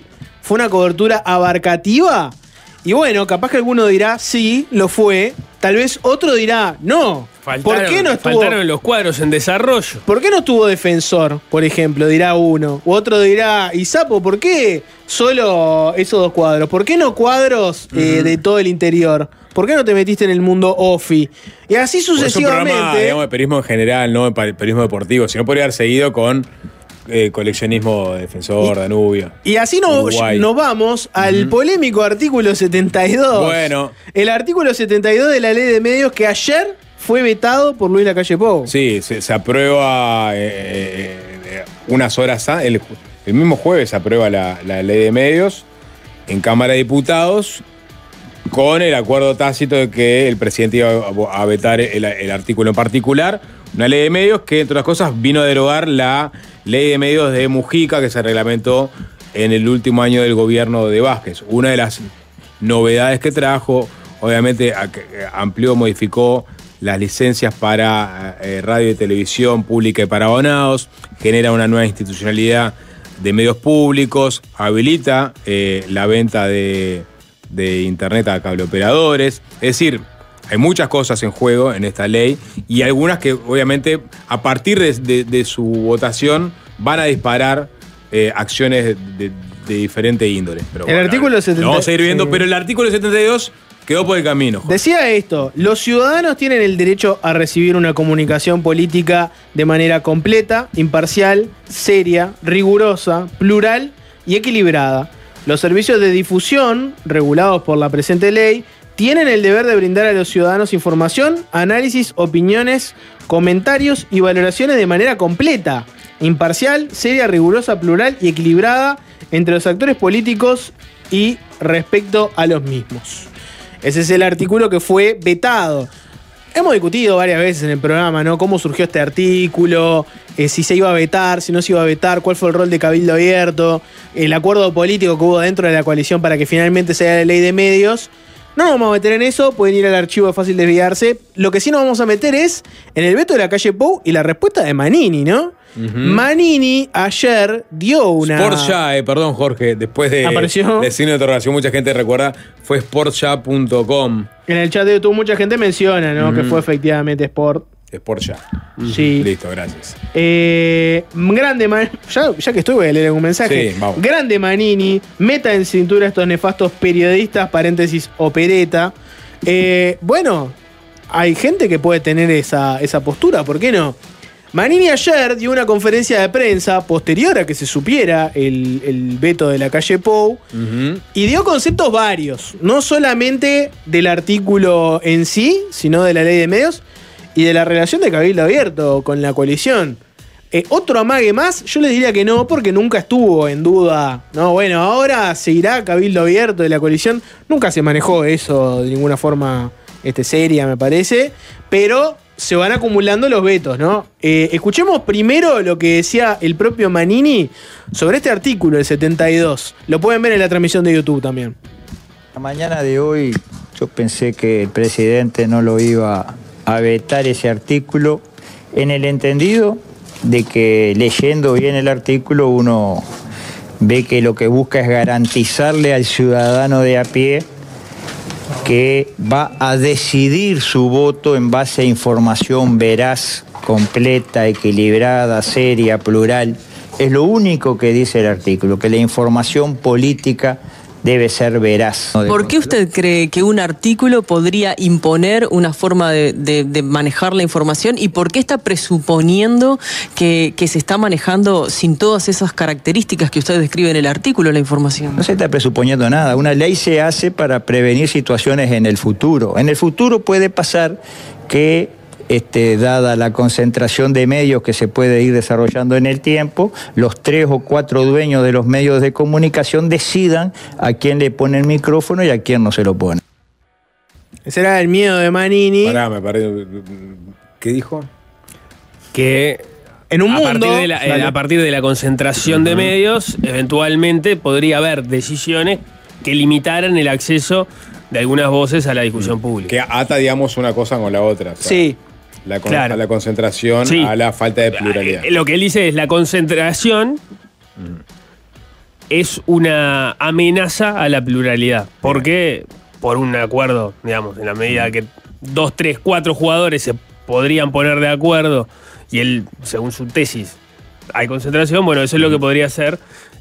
¿Fue una cobertura abarcativa? Y bueno, capaz que alguno dirá, sí, lo fue. Tal vez otro dirá, no. Faltaron, ¿Por qué no estuvo, faltaron los cuadros en desarrollo. ¿Por qué no estuvo Defensor, por ejemplo? Dirá uno. U otro dirá, y Sapo, ¿por qué solo esos dos cuadros? ¿Por qué no cuadros eh, uh-huh. de todo el interior? ¿Por qué no te metiste en el mundo ofi? Y así sucesivamente. Es un programa, digamos, de periodismo en general, no de periodismo deportivo. Si no, podría haber seguido con eh, coleccionismo Defensor, y, Danubio. Y así nos, nos vamos al uh-huh. polémico artículo setenta y dos. Bueno. El artículo setenta y dos de la Ley de Medios que ayer fue vetado por Luis Lacalle Pou. Sí, se, se aprueba eh, eh, unas horas antes, el, el mismo jueves se aprueba la, la Ley de Medios en Cámara de Diputados, con el acuerdo tácito de que el presidente iba a vetar el, el artículo en particular. Una ley de medios que, entre otras cosas, vino a derogar la ley de medios de Mujica, que se reglamentó en el último año del gobierno de Vázquez. Una de las novedades que trajo, obviamente, amplió, modificó las licencias para eh, radio y televisión pública y para abonados, genera una nueva institucionalidad de medios públicos, habilita eh, la venta de... de internet a cableoperadores. Es decir, hay muchas cosas en juego en esta ley y algunas que obviamente a partir de, de, de su votación van a disparar eh, acciones de, de, de diferente índole. Pero el bueno, artículo setenta lo vamos a ir viendo, sí. Pero el artículo setenta y dos quedó por el camino. Jorge. Decía esto, los ciudadanos tienen el derecho a recibir una comunicación política de manera completa, imparcial, seria, rigurosa, plural y equilibrada. Los servicios de difusión, regulados por la presente ley, tienen el deber de brindar a los ciudadanos información, análisis, opiniones, comentarios y valoraciones de manera completa, imparcial, seria, rigurosa, plural y equilibrada entre los actores políticos y respecto a los mismos. Ese es el artículo que fue vetado. Hemos discutido varias veces en el programa, ¿no? Cómo surgió este artículo, eh, si se iba a vetar, si no se iba a vetar, cuál fue el rol de Cabildo Abierto, el acuerdo político que hubo dentro de la coalición para que finalmente se haga la ley de medios. No nos vamos a meter en eso, pueden ir al archivo de Fácil Desviarse. Lo que sí nos vamos a meter es en el veto de Lacalle Pou y la respuesta de Manini, ¿no? Uh-huh. Manini ayer dio una... Sportya, eh, perdón Jorge, después de, de signo de interrogación, mucha gente recuerda, fue sportya punto com. En el chat de YouTube mucha gente menciona, ¿no? Uh-huh. Que fue efectivamente Sport. Sportya. Sí. Listo, gracias. Eh, grande Man... ya, ya que estoy voy a leer algún mensaje. Sí, vamos. Grande Manini, meta en cintura a estos nefastos periodistas, paréntesis, opereta. Eh, bueno, hay gente que puede tener esa, esa postura, ¿por qué no? Manini ayer dio una conferencia de prensa posterior a que se supiera el, el veto de Lacalle Pou, uh-huh. y dio conceptos varios, no solamente del artículo en sí, sino de la ley de medios y de la relación de Cabildo Abierto con la coalición. Eh, otro amague más, yo le diría que no, porque nunca estuvo en duda. No, bueno, ahora seguirá Cabildo Abierto de la coalición. Nunca se manejó eso de ninguna forma este, seria, me parece, pero se van acumulando los vetos, ¿no? Eh, escuchemos primero lo que decía el propio Manini sobre este artículo, el setenta y dos. Lo pueden ver en la transmisión de YouTube también. La mañana de hoy yo pensé que el presidente no lo iba a vetar ese artículo, en el entendido de que leyendo bien el artículo uno ve que lo que busca es garantizarle al ciudadano de a pie que va a decidir su voto en base a información veraz, completa, equilibrada, seria, plural. Es lo único que dice el artículo, que la información política debe ser veraz. ¿Por qué usted cree que un artículo podría imponer una forma de, de, de manejar la información y por qué está presuponiendo que, que se está manejando sin todas esas características que usted describe en el artículo la información? No se está presuponiendo nada. Una ley se hace para prevenir situaciones en el futuro. En el futuro puede pasar que Este, dada la concentración de medios que se puede ir desarrollando en el tiempo, los tres o cuatro dueños de los medios de comunicación decidan a quién le pone el micrófono y a quién no se lo pone. Ese era el miedo de Manini. Pará, me parece. ¿Qué dijo? Que en un a mundo... Partir de la, eh, a partir de la concentración uh-huh. de medios, eventualmente podría haber decisiones que limitaran el acceso de algunas voces a la discusión uh-huh. pública. Que ata, digamos, una cosa con la otra. ¿Sabes? Sí. La, con, claro. a la concentración, sí. a la falta de pluralidad. Lo que él dice es la concentración mm. es una amenaza a la pluralidad. ¿Por qué? Por un acuerdo, digamos, en la medida que dos, tres, cuatro jugadores se podrían poner de acuerdo y él, según su tesis, hay concentración, bueno, eso es lo que podría hacer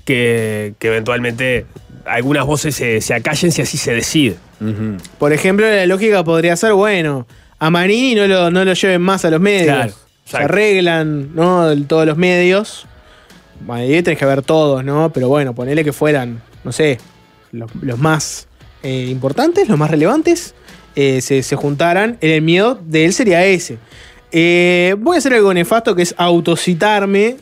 que, que eventualmente algunas voces se, se acallen si así se decide. Uh-huh. Por ejemplo, la lógica podría ser, bueno, a Manini no lo, no lo lleven más a los medios. Claro, se arreglan, ¿no? Todos los medios. Ahí tenés que ver todos, ¿no? Pero bueno, ponele que fueran, no sé, los, los más eh, importantes, los más relevantes, eh, se, se juntaran. El miedo de él sería ese. Eh, voy a hacer algo nefasto que es autocitarme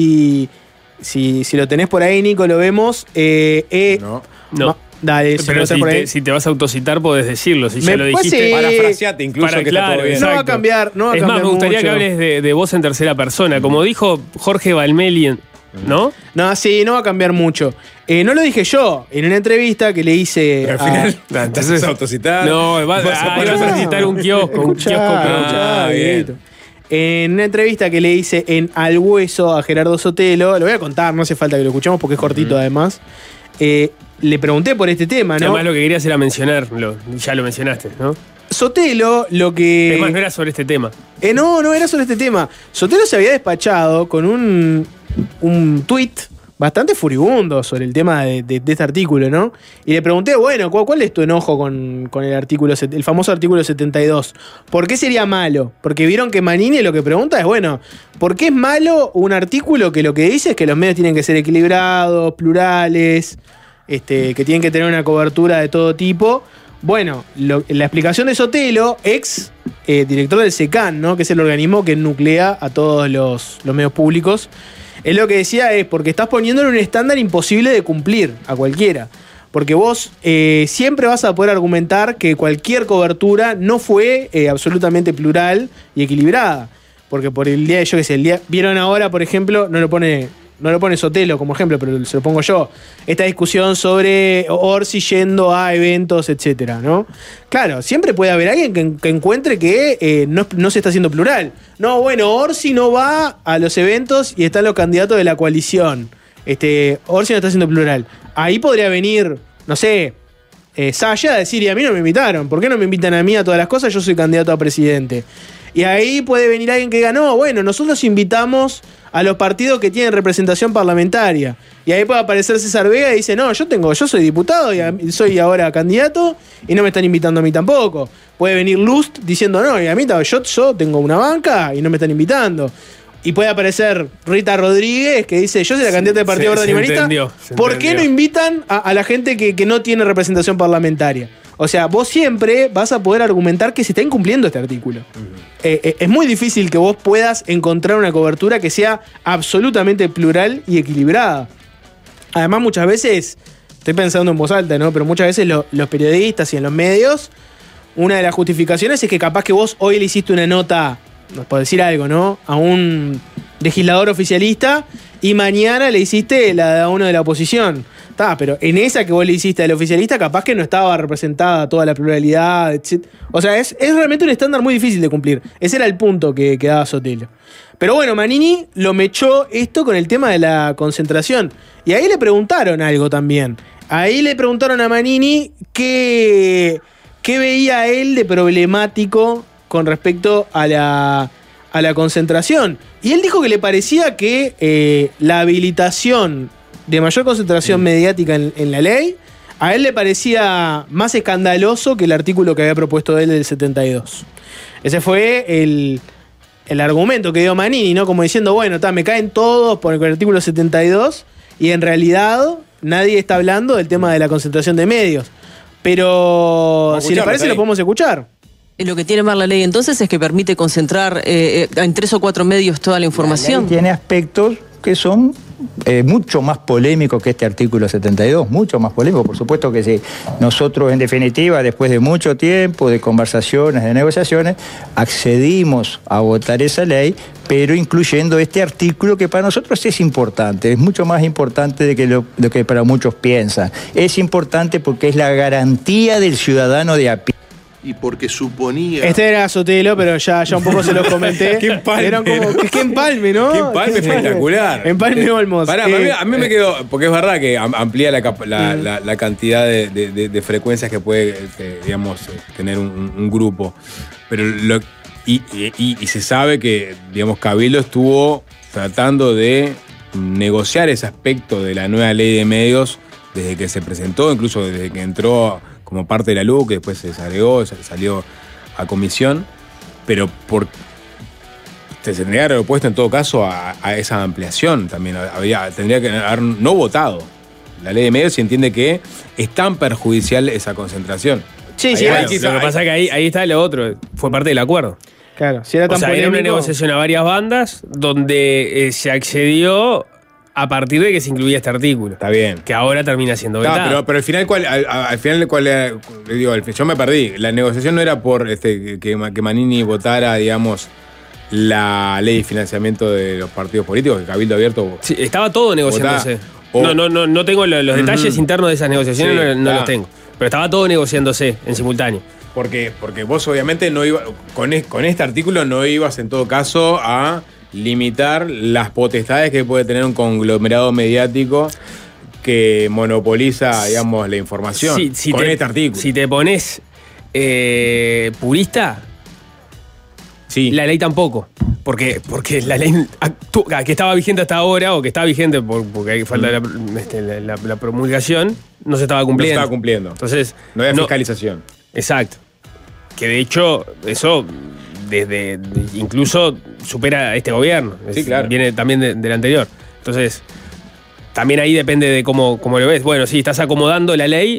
y si, si lo tenés por ahí, Nico, lo vemos. Eh, eh, no. No. Dale, si pero lo si por ahí. te, si te vas a autocitar podés decirlo, si Me ya lo dijiste. sí. Parafraseate incluso Para, que claro, está todo bien. No va a cambiar, no va a es cambiar más, me gustaría mucho. que hables de, de vos en tercera persona. Como dijo Jorge Valmeli, ¿no? No, sí, no va a cambiar mucho. Eh, no lo dije yo, en una entrevista que le hice. Pero al a- final, entonces autocitar. No, vas, Vas a ah, vas a citar un kiosco, un Escuchá, kiosco. escuchá, Ah, bien. Dieguito. En una entrevista que le hice en Al Hueso a Gerardo Sotelo, lo voy a contar, no hace falta que lo escuchemos porque es cortito además. Eh, le pregunté por este tema, ¿no? Además, lo que querías era mencionarlo. Ya lo mencionaste, ¿no? Sotelo, lo que. Es más, no era sobre este tema. Eh, no, no era sobre este tema. Sotelo se había despachado con un, un tuit bastante furibundo sobre el tema de, de- de este artículo, ¿no? Y le pregunté, bueno, ¿cuál, cuál es tu enojo con, con el artículo, set- el famoso artículo setenta y dos? ¿Por qué sería malo? Porque vieron que Manini lo que pregunta es, bueno, ¿por qué es malo un artículo que lo que dice es que los medios tienen que ser equilibrados, plurales, este, que tienen que tener una cobertura de todo tipo? Bueno, lo- la explicación de Sotelo, ex eh, director del SECAN, ¿no? Que es el organismo que nuclea a todos los, los medios públicos, él lo que decía es porque estás poniéndole un estándar imposible de cumplir a cualquiera. Porque vos eh, siempre vas a poder argumentar que cualquier cobertura no fue eh, absolutamente plural y equilibrada. Porque por el día de yo que sé, el día. Vieron ahora, por ejemplo, no lo pone. No lo pone Sotelo como ejemplo, pero se lo pongo yo. Esta discusión sobre Orsi yendo a eventos, etcétera, ¿no? Claro, siempre puede haber alguien que, que encuentre que eh, no, no se está haciendo plural. No, bueno, Orsi no va a los eventos y están los candidatos de la coalición. Este, Orsi no está haciendo plural. Ahí podría venir, no sé, eh, Saya a decir, y a mí no me invitaron. ¿Por qué no me invitan a mí a todas las cosas? Yo soy candidato a presidente. Y ahí puede venir alguien que diga, no, bueno, nosotros invitamos a los partidos que tienen representación parlamentaria. Y ahí puede aparecer César Vega y dice, no, yo tengo, yo soy diputado y a- soy ahora candidato y no me están invitando a mí tampoco. Puede venir Lust diciendo, no, y a mí yo, yo tengo una banca y no me están invitando. Y puede aparecer Rita Rodríguez que dice, yo soy la candidata del Partido Se- Verde se Animalista. entendió, se ¿Por qué no entendió. invitan a, a la gente que, que no tiene representación parlamentaria? O sea, vos siempre vas a poder argumentar que se está incumpliendo este artículo. Eh, eh, es muy difícil que vos puedas encontrar una cobertura que sea absolutamente plural y equilibrada. Además, muchas veces, estoy pensando en voz alta, ¿no? Pero muchas veces lo- los periodistas y en los medios, una de las justificaciones es que capaz que vos hoy le hiciste una nota, nos puedo decir algo, ¿no? A un legislador oficialista y mañana le hiciste la a uno de la oposición. Está, pero en esa que vos le hiciste al oficialista, capaz que no estaba representada toda la pluralidad, etcétera. O sea, es, es realmente un estándar muy difícil de cumplir. Ese era el punto que, que daba Sotelo. Pero bueno, Manini lo mechó esto con el tema de la concentración. Y ahí le preguntaron algo también. Ahí le preguntaron a Manini qué, qué veía él de problemático con respecto a la, a la concentración. Y él dijo que le parecía que eh, la habilitación de mayor concentración mediática en, en la ley, a él le parecía más escandaloso que el artículo que había propuesto él del setenta y dos. Ese fue el, el argumento que dio Manini, ¿no? Como diciendo, bueno, ta, me caen todos por el artículo setenta y dos y en realidad nadie está hablando del tema de la concentración de medios. Pero Vamos a si le escucharlo, parece está lo ahí. podemos escuchar. Lo que tiene mal la ley entonces es que permite concentrar eh, eh, en tres o cuatro medios toda la información. La ley tiene aspectos que son eh, mucho más polémicos que este artículo setenta y dos, mucho más polémico, por supuesto que sí. Nosotros, en definitiva, después de mucho tiempo, de conversaciones, de negociaciones, accedimos a votar esa ley, pero incluyendo este artículo que para nosotros es importante, es mucho más importante de que lo, lo que para muchos piensan. Es importante porque es la garantía del ciudadano de a pie. y porque suponía... Este era Sotelo, pero ya, ya un poco se los comenté. Qué empalme, Eran como, ¿no? qué, qué empalme, ¿no? Qué empalme espectacular. Empalme Olmos. Pará, Eh, a, mí, a mí me quedó, porque es verdad que am- amplía la, cap- la, la- la cantidad de, de- de- de frecuencias que puede, eh, digamos, eh, tener un, un- un grupo. Pero lo, y, y- y se sabe que, digamos, Cabildo estuvo tratando de negociar ese aspecto de la nueva ley de medios desde que se presentó, incluso desde que entró como parte de la L U, que después se desagregó, se salió a comisión, pero por se tendría que haber opuesto en todo caso a, a esa ampliación también. Habría, tendría que haber no votado la ley de medios si entiende que es tan perjudicial esa concentración. Sí, sí, Ahí- Bueno, ahí- lo que pasa es que ahí, ahí está lo otro, fue parte del acuerdo. Claro, si era tan O sea, era una polémico- negociación a varias bandas donde eh, se accedió a partir de que se incluía este artículo. Está bien. Que ahora termina siendo No, vetado. pero, pero al final, ¿cuál, al, al final cuál era? Le digo, al- yo me perdí. La negociación no era por este, que, que Manini votara, digamos, la ley de financiamiento de los partidos políticos, que Cabildo Abierto. Sí, estaba todo negociándose. Votá. O- No, no, no, no tengo lo- los Ujú. detalles internos de esas negociaciones, Sí, no, no está. los tengo. Pero estaba todo negociándose en simultáneo. Porque, porque vos obviamente no ibas, con, es- con este artículo no ibas en todo caso a limitar las potestades que puede tener un conglomerado mediático que monopoliza, digamos, la información. Sí, si con te- este artículo. Si te pones eh, purista, sí. la ley tampoco. Porque, porque la ley actu- que estaba vigente hasta ahora, o que está vigente por- porque hay falta la, este, la- la- la promulgación, no se estaba No se cumpliendo. estaba cumpliendo. Entonces, No había fiscalización. Exacto. Que de hecho, eso desde de- incluso supera a este gobierno. Sí, Es- claro. Viene también de- del anterior. Entonces, también ahí depende de cómo, cómo lo ves. Bueno, sí, estás acomodando la ley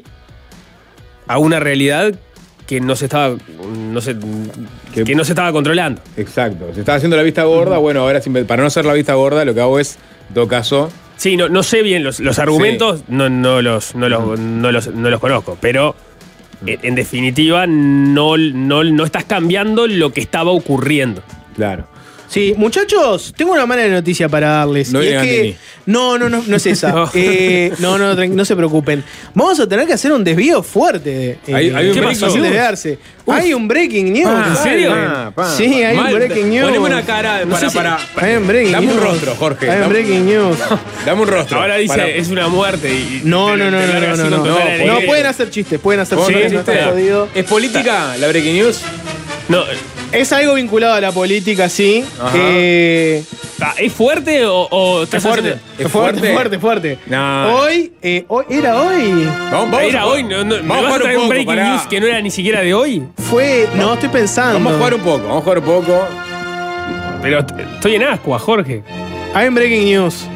a una realidad que no se estaba. No se, que, no se estaba controlando. Exacto. Se estaba haciendo la vista gorda. Bueno, ahora sin- para no hacer la vista gorda, lo que hago es, en todo caso. Sí, no, no sé bien los, los argumentos, no, no, los, no, los, no, los, no los conozco, pero en, en definitiva no, no, no estás cambiando lo que estaba ocurriendo. Claro. Sí, muchachos, tengo una mala noticia para darles. No Y es digan que- Tini. no, no, no, no es esa. No. Eh, no, no, tranqui- no se preocupen. Vamos a tener que hacer un desvío fuerte. De, eh, Hay- hay un ¿qué breaking pasó? news. Desviarse. Hay un breaking news. Ah, ¿en serio? ¿saben? Ah, pa. Sí, hay Mal. un breaking news. Poneme una cara No para, sé si- para, Hay un breaking Dame un news. rostro, Jorge. Hay un Dame- breaking news. Dame un rostro. Ahora dice, Para- es una muerte y. No, te- no, no, te no, largas no, así no, con no. total No, alegría. pueden hacer chistes, pueden hacer ¿Vos chistes, no hiciste? está jodido. ¿Es política la breaking news? No, Es algo vinculado a la política, sí. Ajá. Eh, ah, ¿es fuerte o, o es estás fuerte, haciendo- es fuerte, fuerte, fuerte. No. Hoy, eh, hoy, era hoy. Vamos, vamos Era a- hoy, no, no, ¿me vamos a vas a jugar traer un un poco, breaking pará. news que no era ni siquiera de hoy? Fue, no, estoy pensando. Vamos a jugar un poco, vamos a jugar un poco. Pero t- estoy en ascua, Jorge. Hay un breaking news.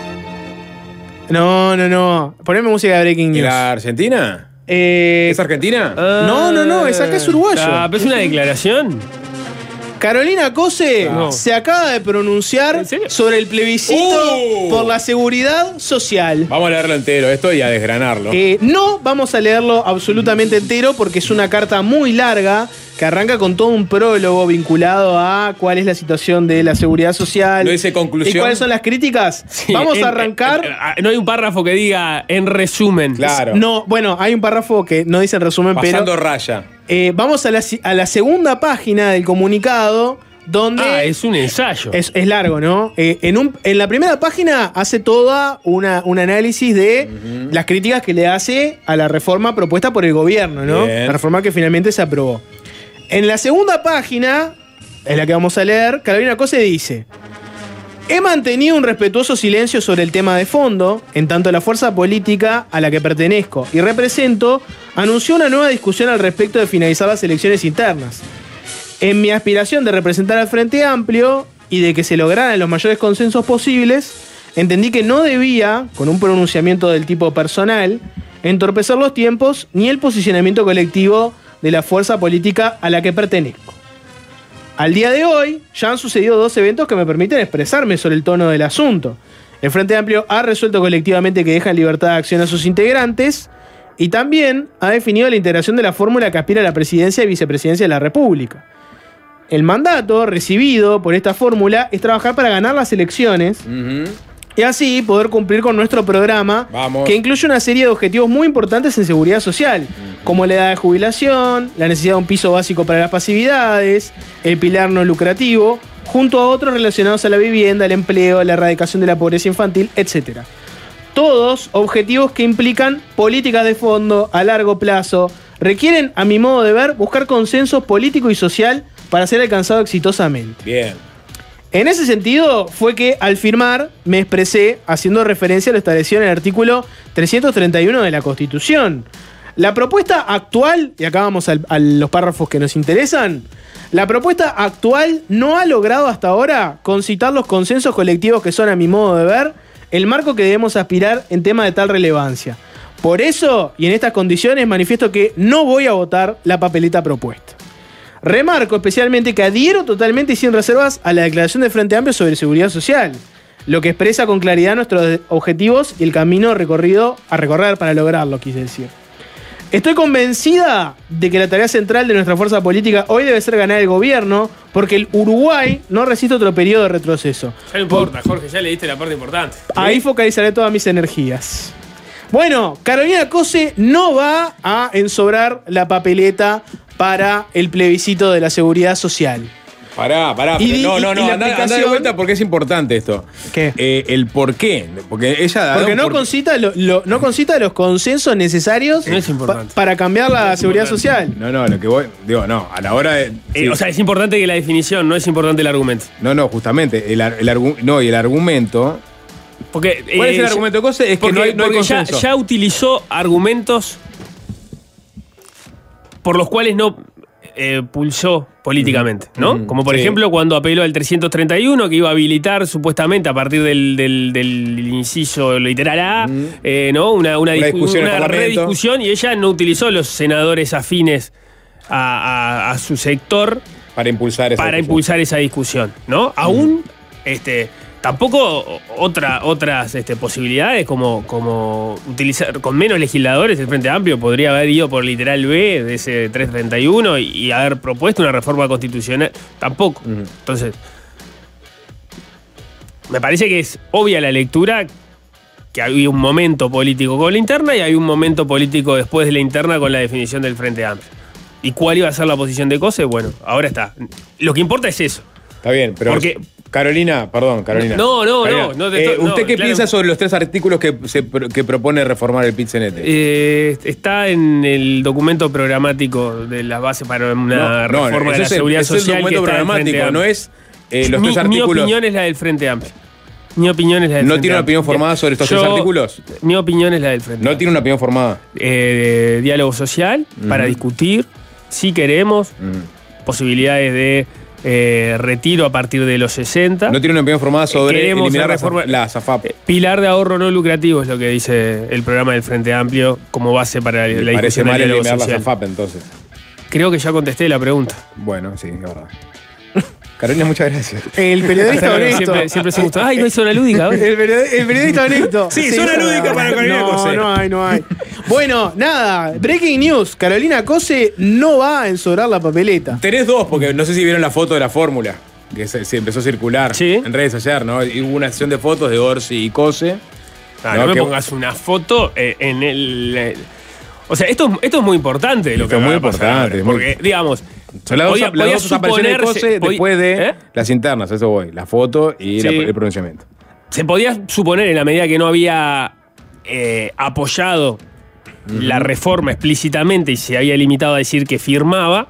No, no, no. Poneme música de breaking ¿Y news. la Argentina? Eh, ¿Es Argentina? No, no, no, es acá, es uruguayo. Ah, pero es una declaración. Carolina Cose No. se acaba de pronunciar ¿En serio? sobre el plebiscito Uh. por la seguridad social. Vamos a leerlo entero esto y a desgranarlo. Eh, no vamos a leerlo absolutamente entero porque es una carta muy larga que arranca con todo un prólogo vinculado a cuál es la situación de la seguridad social. No dice conclusión. ¿Y cuáles son las críticas? Sí, vamos en- a arrancar. en- ah, no hay un párrafo que diga en resumen. Claro. No, bueno, hay un párrafo que no dice en resumen, Pasando pero raya. eh, vamos a la, si- a la segunda página del comunicado donde Ah, es un ensayo. es, es largo, ¿no? Eh, en, un, en la primera página hace toda una, un análisis de las críticas que le hace a la reforma propuesta por el gobierno, ¿no? Bien. La reforma que finalmente se aprobó. En la segunda página, es la que vamos a leer, Carolina Cose dice: he mantenido un respetuoso silencio sobre el tema de fondo, en tanto la fuerza política a la que pertenezco y represento anunció una nueva discusión al respecto de finalizar las elecciones internas. En mi aspiración de representar al Frente Amplio y de que se lograran los mayores consensos posibles, entendí que no debía, con un pronunciamiento del tipo personal, entorpecer los tiempos ni el posicionamiento colectivo de la fuerza política a la que pertenezco. Al día de hoy, ya han sucedido dos eventos que me permiten expresarme sobre el tono del asunto. El Frente Amplio ha resuelto colectivamente que deja en libertad de acción a sus integrantes y también ha definido la integración de la fórmula que aspira a la presidencia y vicepresidencia de la República. El mandato recibido por esta fórmula es trabajar para ganar las elecciones y así poder cumplir con nuestro programa, Vamos. que incluye una serie de objetivos muy importantes en seguridad social. como la edad de jubilación, la necesidad de un piso básico para las pasividades, el pilar no lucrativo, junto a otros relacionados a la vivienda, el empleo, la erradicación de la pobreza infantil, etcétera. Todos objetivos que implican políticas de fondo a largo plazo, requieren, a mi modo de ver, buscar consenso político y social para ser alcanzado exitosamente. Bien. En ese sentido, fue que al firmar me expresé haciendo referencia a lo establecido en el artículo trescientos treinta y uno de la Constitución. La propuesta actual, y acá vamos al, a los párrafos que nos interesan, la propuesta actual no ha logrado hasta ahora concitar los consensos colectivos que son, a mi modo de ver, el marco que debemos aspirar en temas de tal relevancia. Por eso, y en estas condiciones, manifiesto que no voy a votar la papeleta propuesta. Remarco especialmente que adhiero totalmente y sin reservas a la declaración del Frente Amplio sobre seguridad social, lo que expresa con claridad nuestros objetivos y el camino recorrido a recorrer para lograrlo, quise decir. Estoy convencida de que la tarea central de nuestra fuerza política hoy debe ser ganar el gobierno, porque el Uruguay no resiste otro periodo de retroceso. Ya no importa, Jorge, ya le diste la parte importante. Ahí focalizaré todas mis energías. Bueno, Carolina Cose no va a ensobrar la papeleta para el plebiscito de la seguridad social. Pará, pará. Y, no, no, y, no, y la andá, andá de aplicación- vuelta porque es importante esto. ¿Qué? Eh, el por qué. Porque ella da Porque un no por- concita, lo- lo- no concita los consensos necesarios No es importante. pa- para cambiar la No es seguridad importante. social. No, no, lo que voy. Digo, no, a la hora de. Eh, sí. O sea, es importante que la definición, no es importante el argumento. No, no, justamente. El, ar- el argu- no, y el argumento. Porque, ¿Cuál es el eh, argumento de Cose? Es que porque, no hay, no hay porque ya, consenso. ya utilizó argumentos por los cuales no eh, pulsó políticamente, ¿no? Ujú. Como por Sí. ejemplo cuando apeló al trescientos treinta y uno, que iba a habilitar supuestamente a partir del, del- del inciso literal A, eh, ¿no? Una, una, Una discu- discusión en el una Parlamento. rediscusión, y ella no utilizó los senadores afines a, a- a su sector Para impulsar esa para discusión. impulsar esa discusión, ¿no? Aún, este, tampoco otra, otras este, posibilidades como, como utilizar con menos legisladores el Frente Amplio podría haber ido por literal B de ese trescientos treinta y uno y, y haber propuesto una reforma constitucional. Tampoco. Entonces, me parece que es obvia la lectura que había un momento político con la interna y hay un momento político después de la interna con la definición del Frente Amplio. ¿Y cuál iba a ser la posición de Cose? Bueno, ahora está. Lo que importa es eso. Está bien, pero. Porque- Carolina, perdón, Carolina. No, no, Carolina, no, no te eh, estoy- no, ¿Usted qué claro. piensa sobre los tres artículos que, se, pro- que propone reformar el PIT-CNT? Eh, está en el documento programático de las bases para una reforma de ese la es el- seguridad ese es el social. que documento está en el Frente programático, Amplio. no es eh, los mi, tres mi artículos. opinión es la del Frente Amplio. Mi opinión es la del ¿No Frente tiene una Amplio. opinión formada sobre estos Yo- tres artículos? Mi opinión es la del Frente No tiene una opinión formada. eh, de diálogo social para Ujú. discutir si queremos posibilidades de eh, retiro a partir de los sesenta. No tiene una opinión formada sobre Queremos eliminar una la, reforma- la SAFAP. Pilar de ahorro no lucrativo es lo que dice el programa del Frente Amplio como base para Me la parece discusión mal del diálogo eliminar la social. SAFAP entonces. Creo que ya contesté la pregunta. Bueno, sí, es verdad. Carolina, muchas gracias. El periodista honesto. Siempre, siempre se gustó. Ay, no hay zona lúdica. ¿ves? El, period- el periodista honesto. Sí, zona lúdica para Carolina no, Cose. No hay, no hay. Bueno, nada. Breaking news. Carolina Cose no va a ensobrar la papeleta. Tenés dos, porque no sé si vieron la foto de la fórmula, que se, se empezó a circular en redes ayer, ¿no? Y hubo una sesión de fotos de Orsi y Cose. Ah, no, me que- pongas una foto eh, en el. eh, o sea, esto, esto es muy importante lo Esto que es muy va a pasar importante, ahora, es muy- Porque, digamos. Son las dos, podía- las podía dos apariciones de suponerse- Cose pod- después de ¿eh? las internas, a eso voy. La foto y la- Sí. el pronunciamiento. Se podía suponer, en la medida que no había eh, apoyado la reforma explícitamente y se había limitado a decir que firmaba,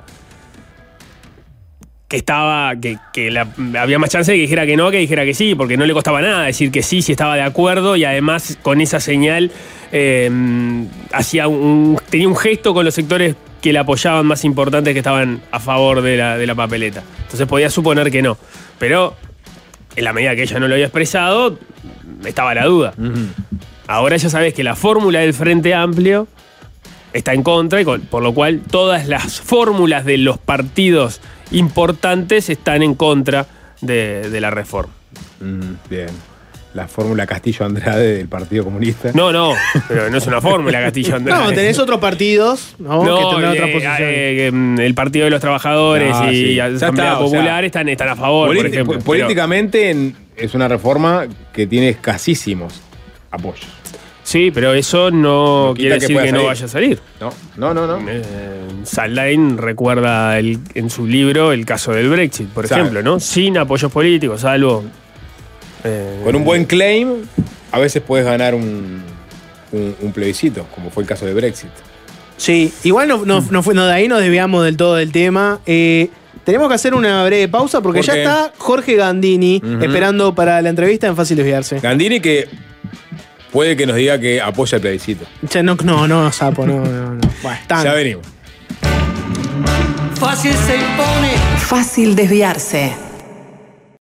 que estaba, que, que la- había más chance de que dijera que no, que dijera que sí, porque no le costaba nada decir que sí, si estaba de acuerdo, y además con esa señal eh, hacía un, tenía un gesto con los sectores que le apoyaban más importantes que estaban a favor de la, de la papeleta. Entonces podía suponer que no. Pero en la medida que ella no lo había expresado, estaba la duda. Ahora ya sabés que la fórmula del Frente Amplio está en contra, y con- por lo cual todas las fórmulas de los partidos importantes están en contra de, de la reforma. Mm, bien. La fórmula Castillo-Andrade del Partido Comunista. No, no, pero no es una fórmula, Castillo Andrade. No, tenés otros partidos, ¿no? que No, tendrán eh, otras posiciones. eh, eh, el Partido de los Trabajadores Ah, y sí. Ya Asamblea está, o sea, Popular están, están a favor, por Politi- ejemplo. po- políticamente en- es una reforma que tiene escasísimos apoyos. Sí, pero eso no, No quita quiere que decir pueda que no salir. vaya a salir. No, no, no. no. Eh, Saldain recuerda el- en su libro el caso del Brexit, por Sabe. ejemplo, ¿no? Sin apoyos políticos, salvo. eh, Con un buen claim, a veces puedes ganar un, un, un plebiscito, como fue el caso de Brexit. Sí, igual no, no, no fue, no, de ahí nos desviamos del todo del tema. Eh, tenemos que hacer una breve pausa porque ¿Por ya qué? está Jorge Gandini Ujú. esperando para la entrevista en Fácil Desviarse. Gandini que puede que nos diga que apoya el plebiscito. Ya no, no, no, sapo, no, no, no. Bueno, están. Ya venimos. Fácil se impone. Fácil desviarse.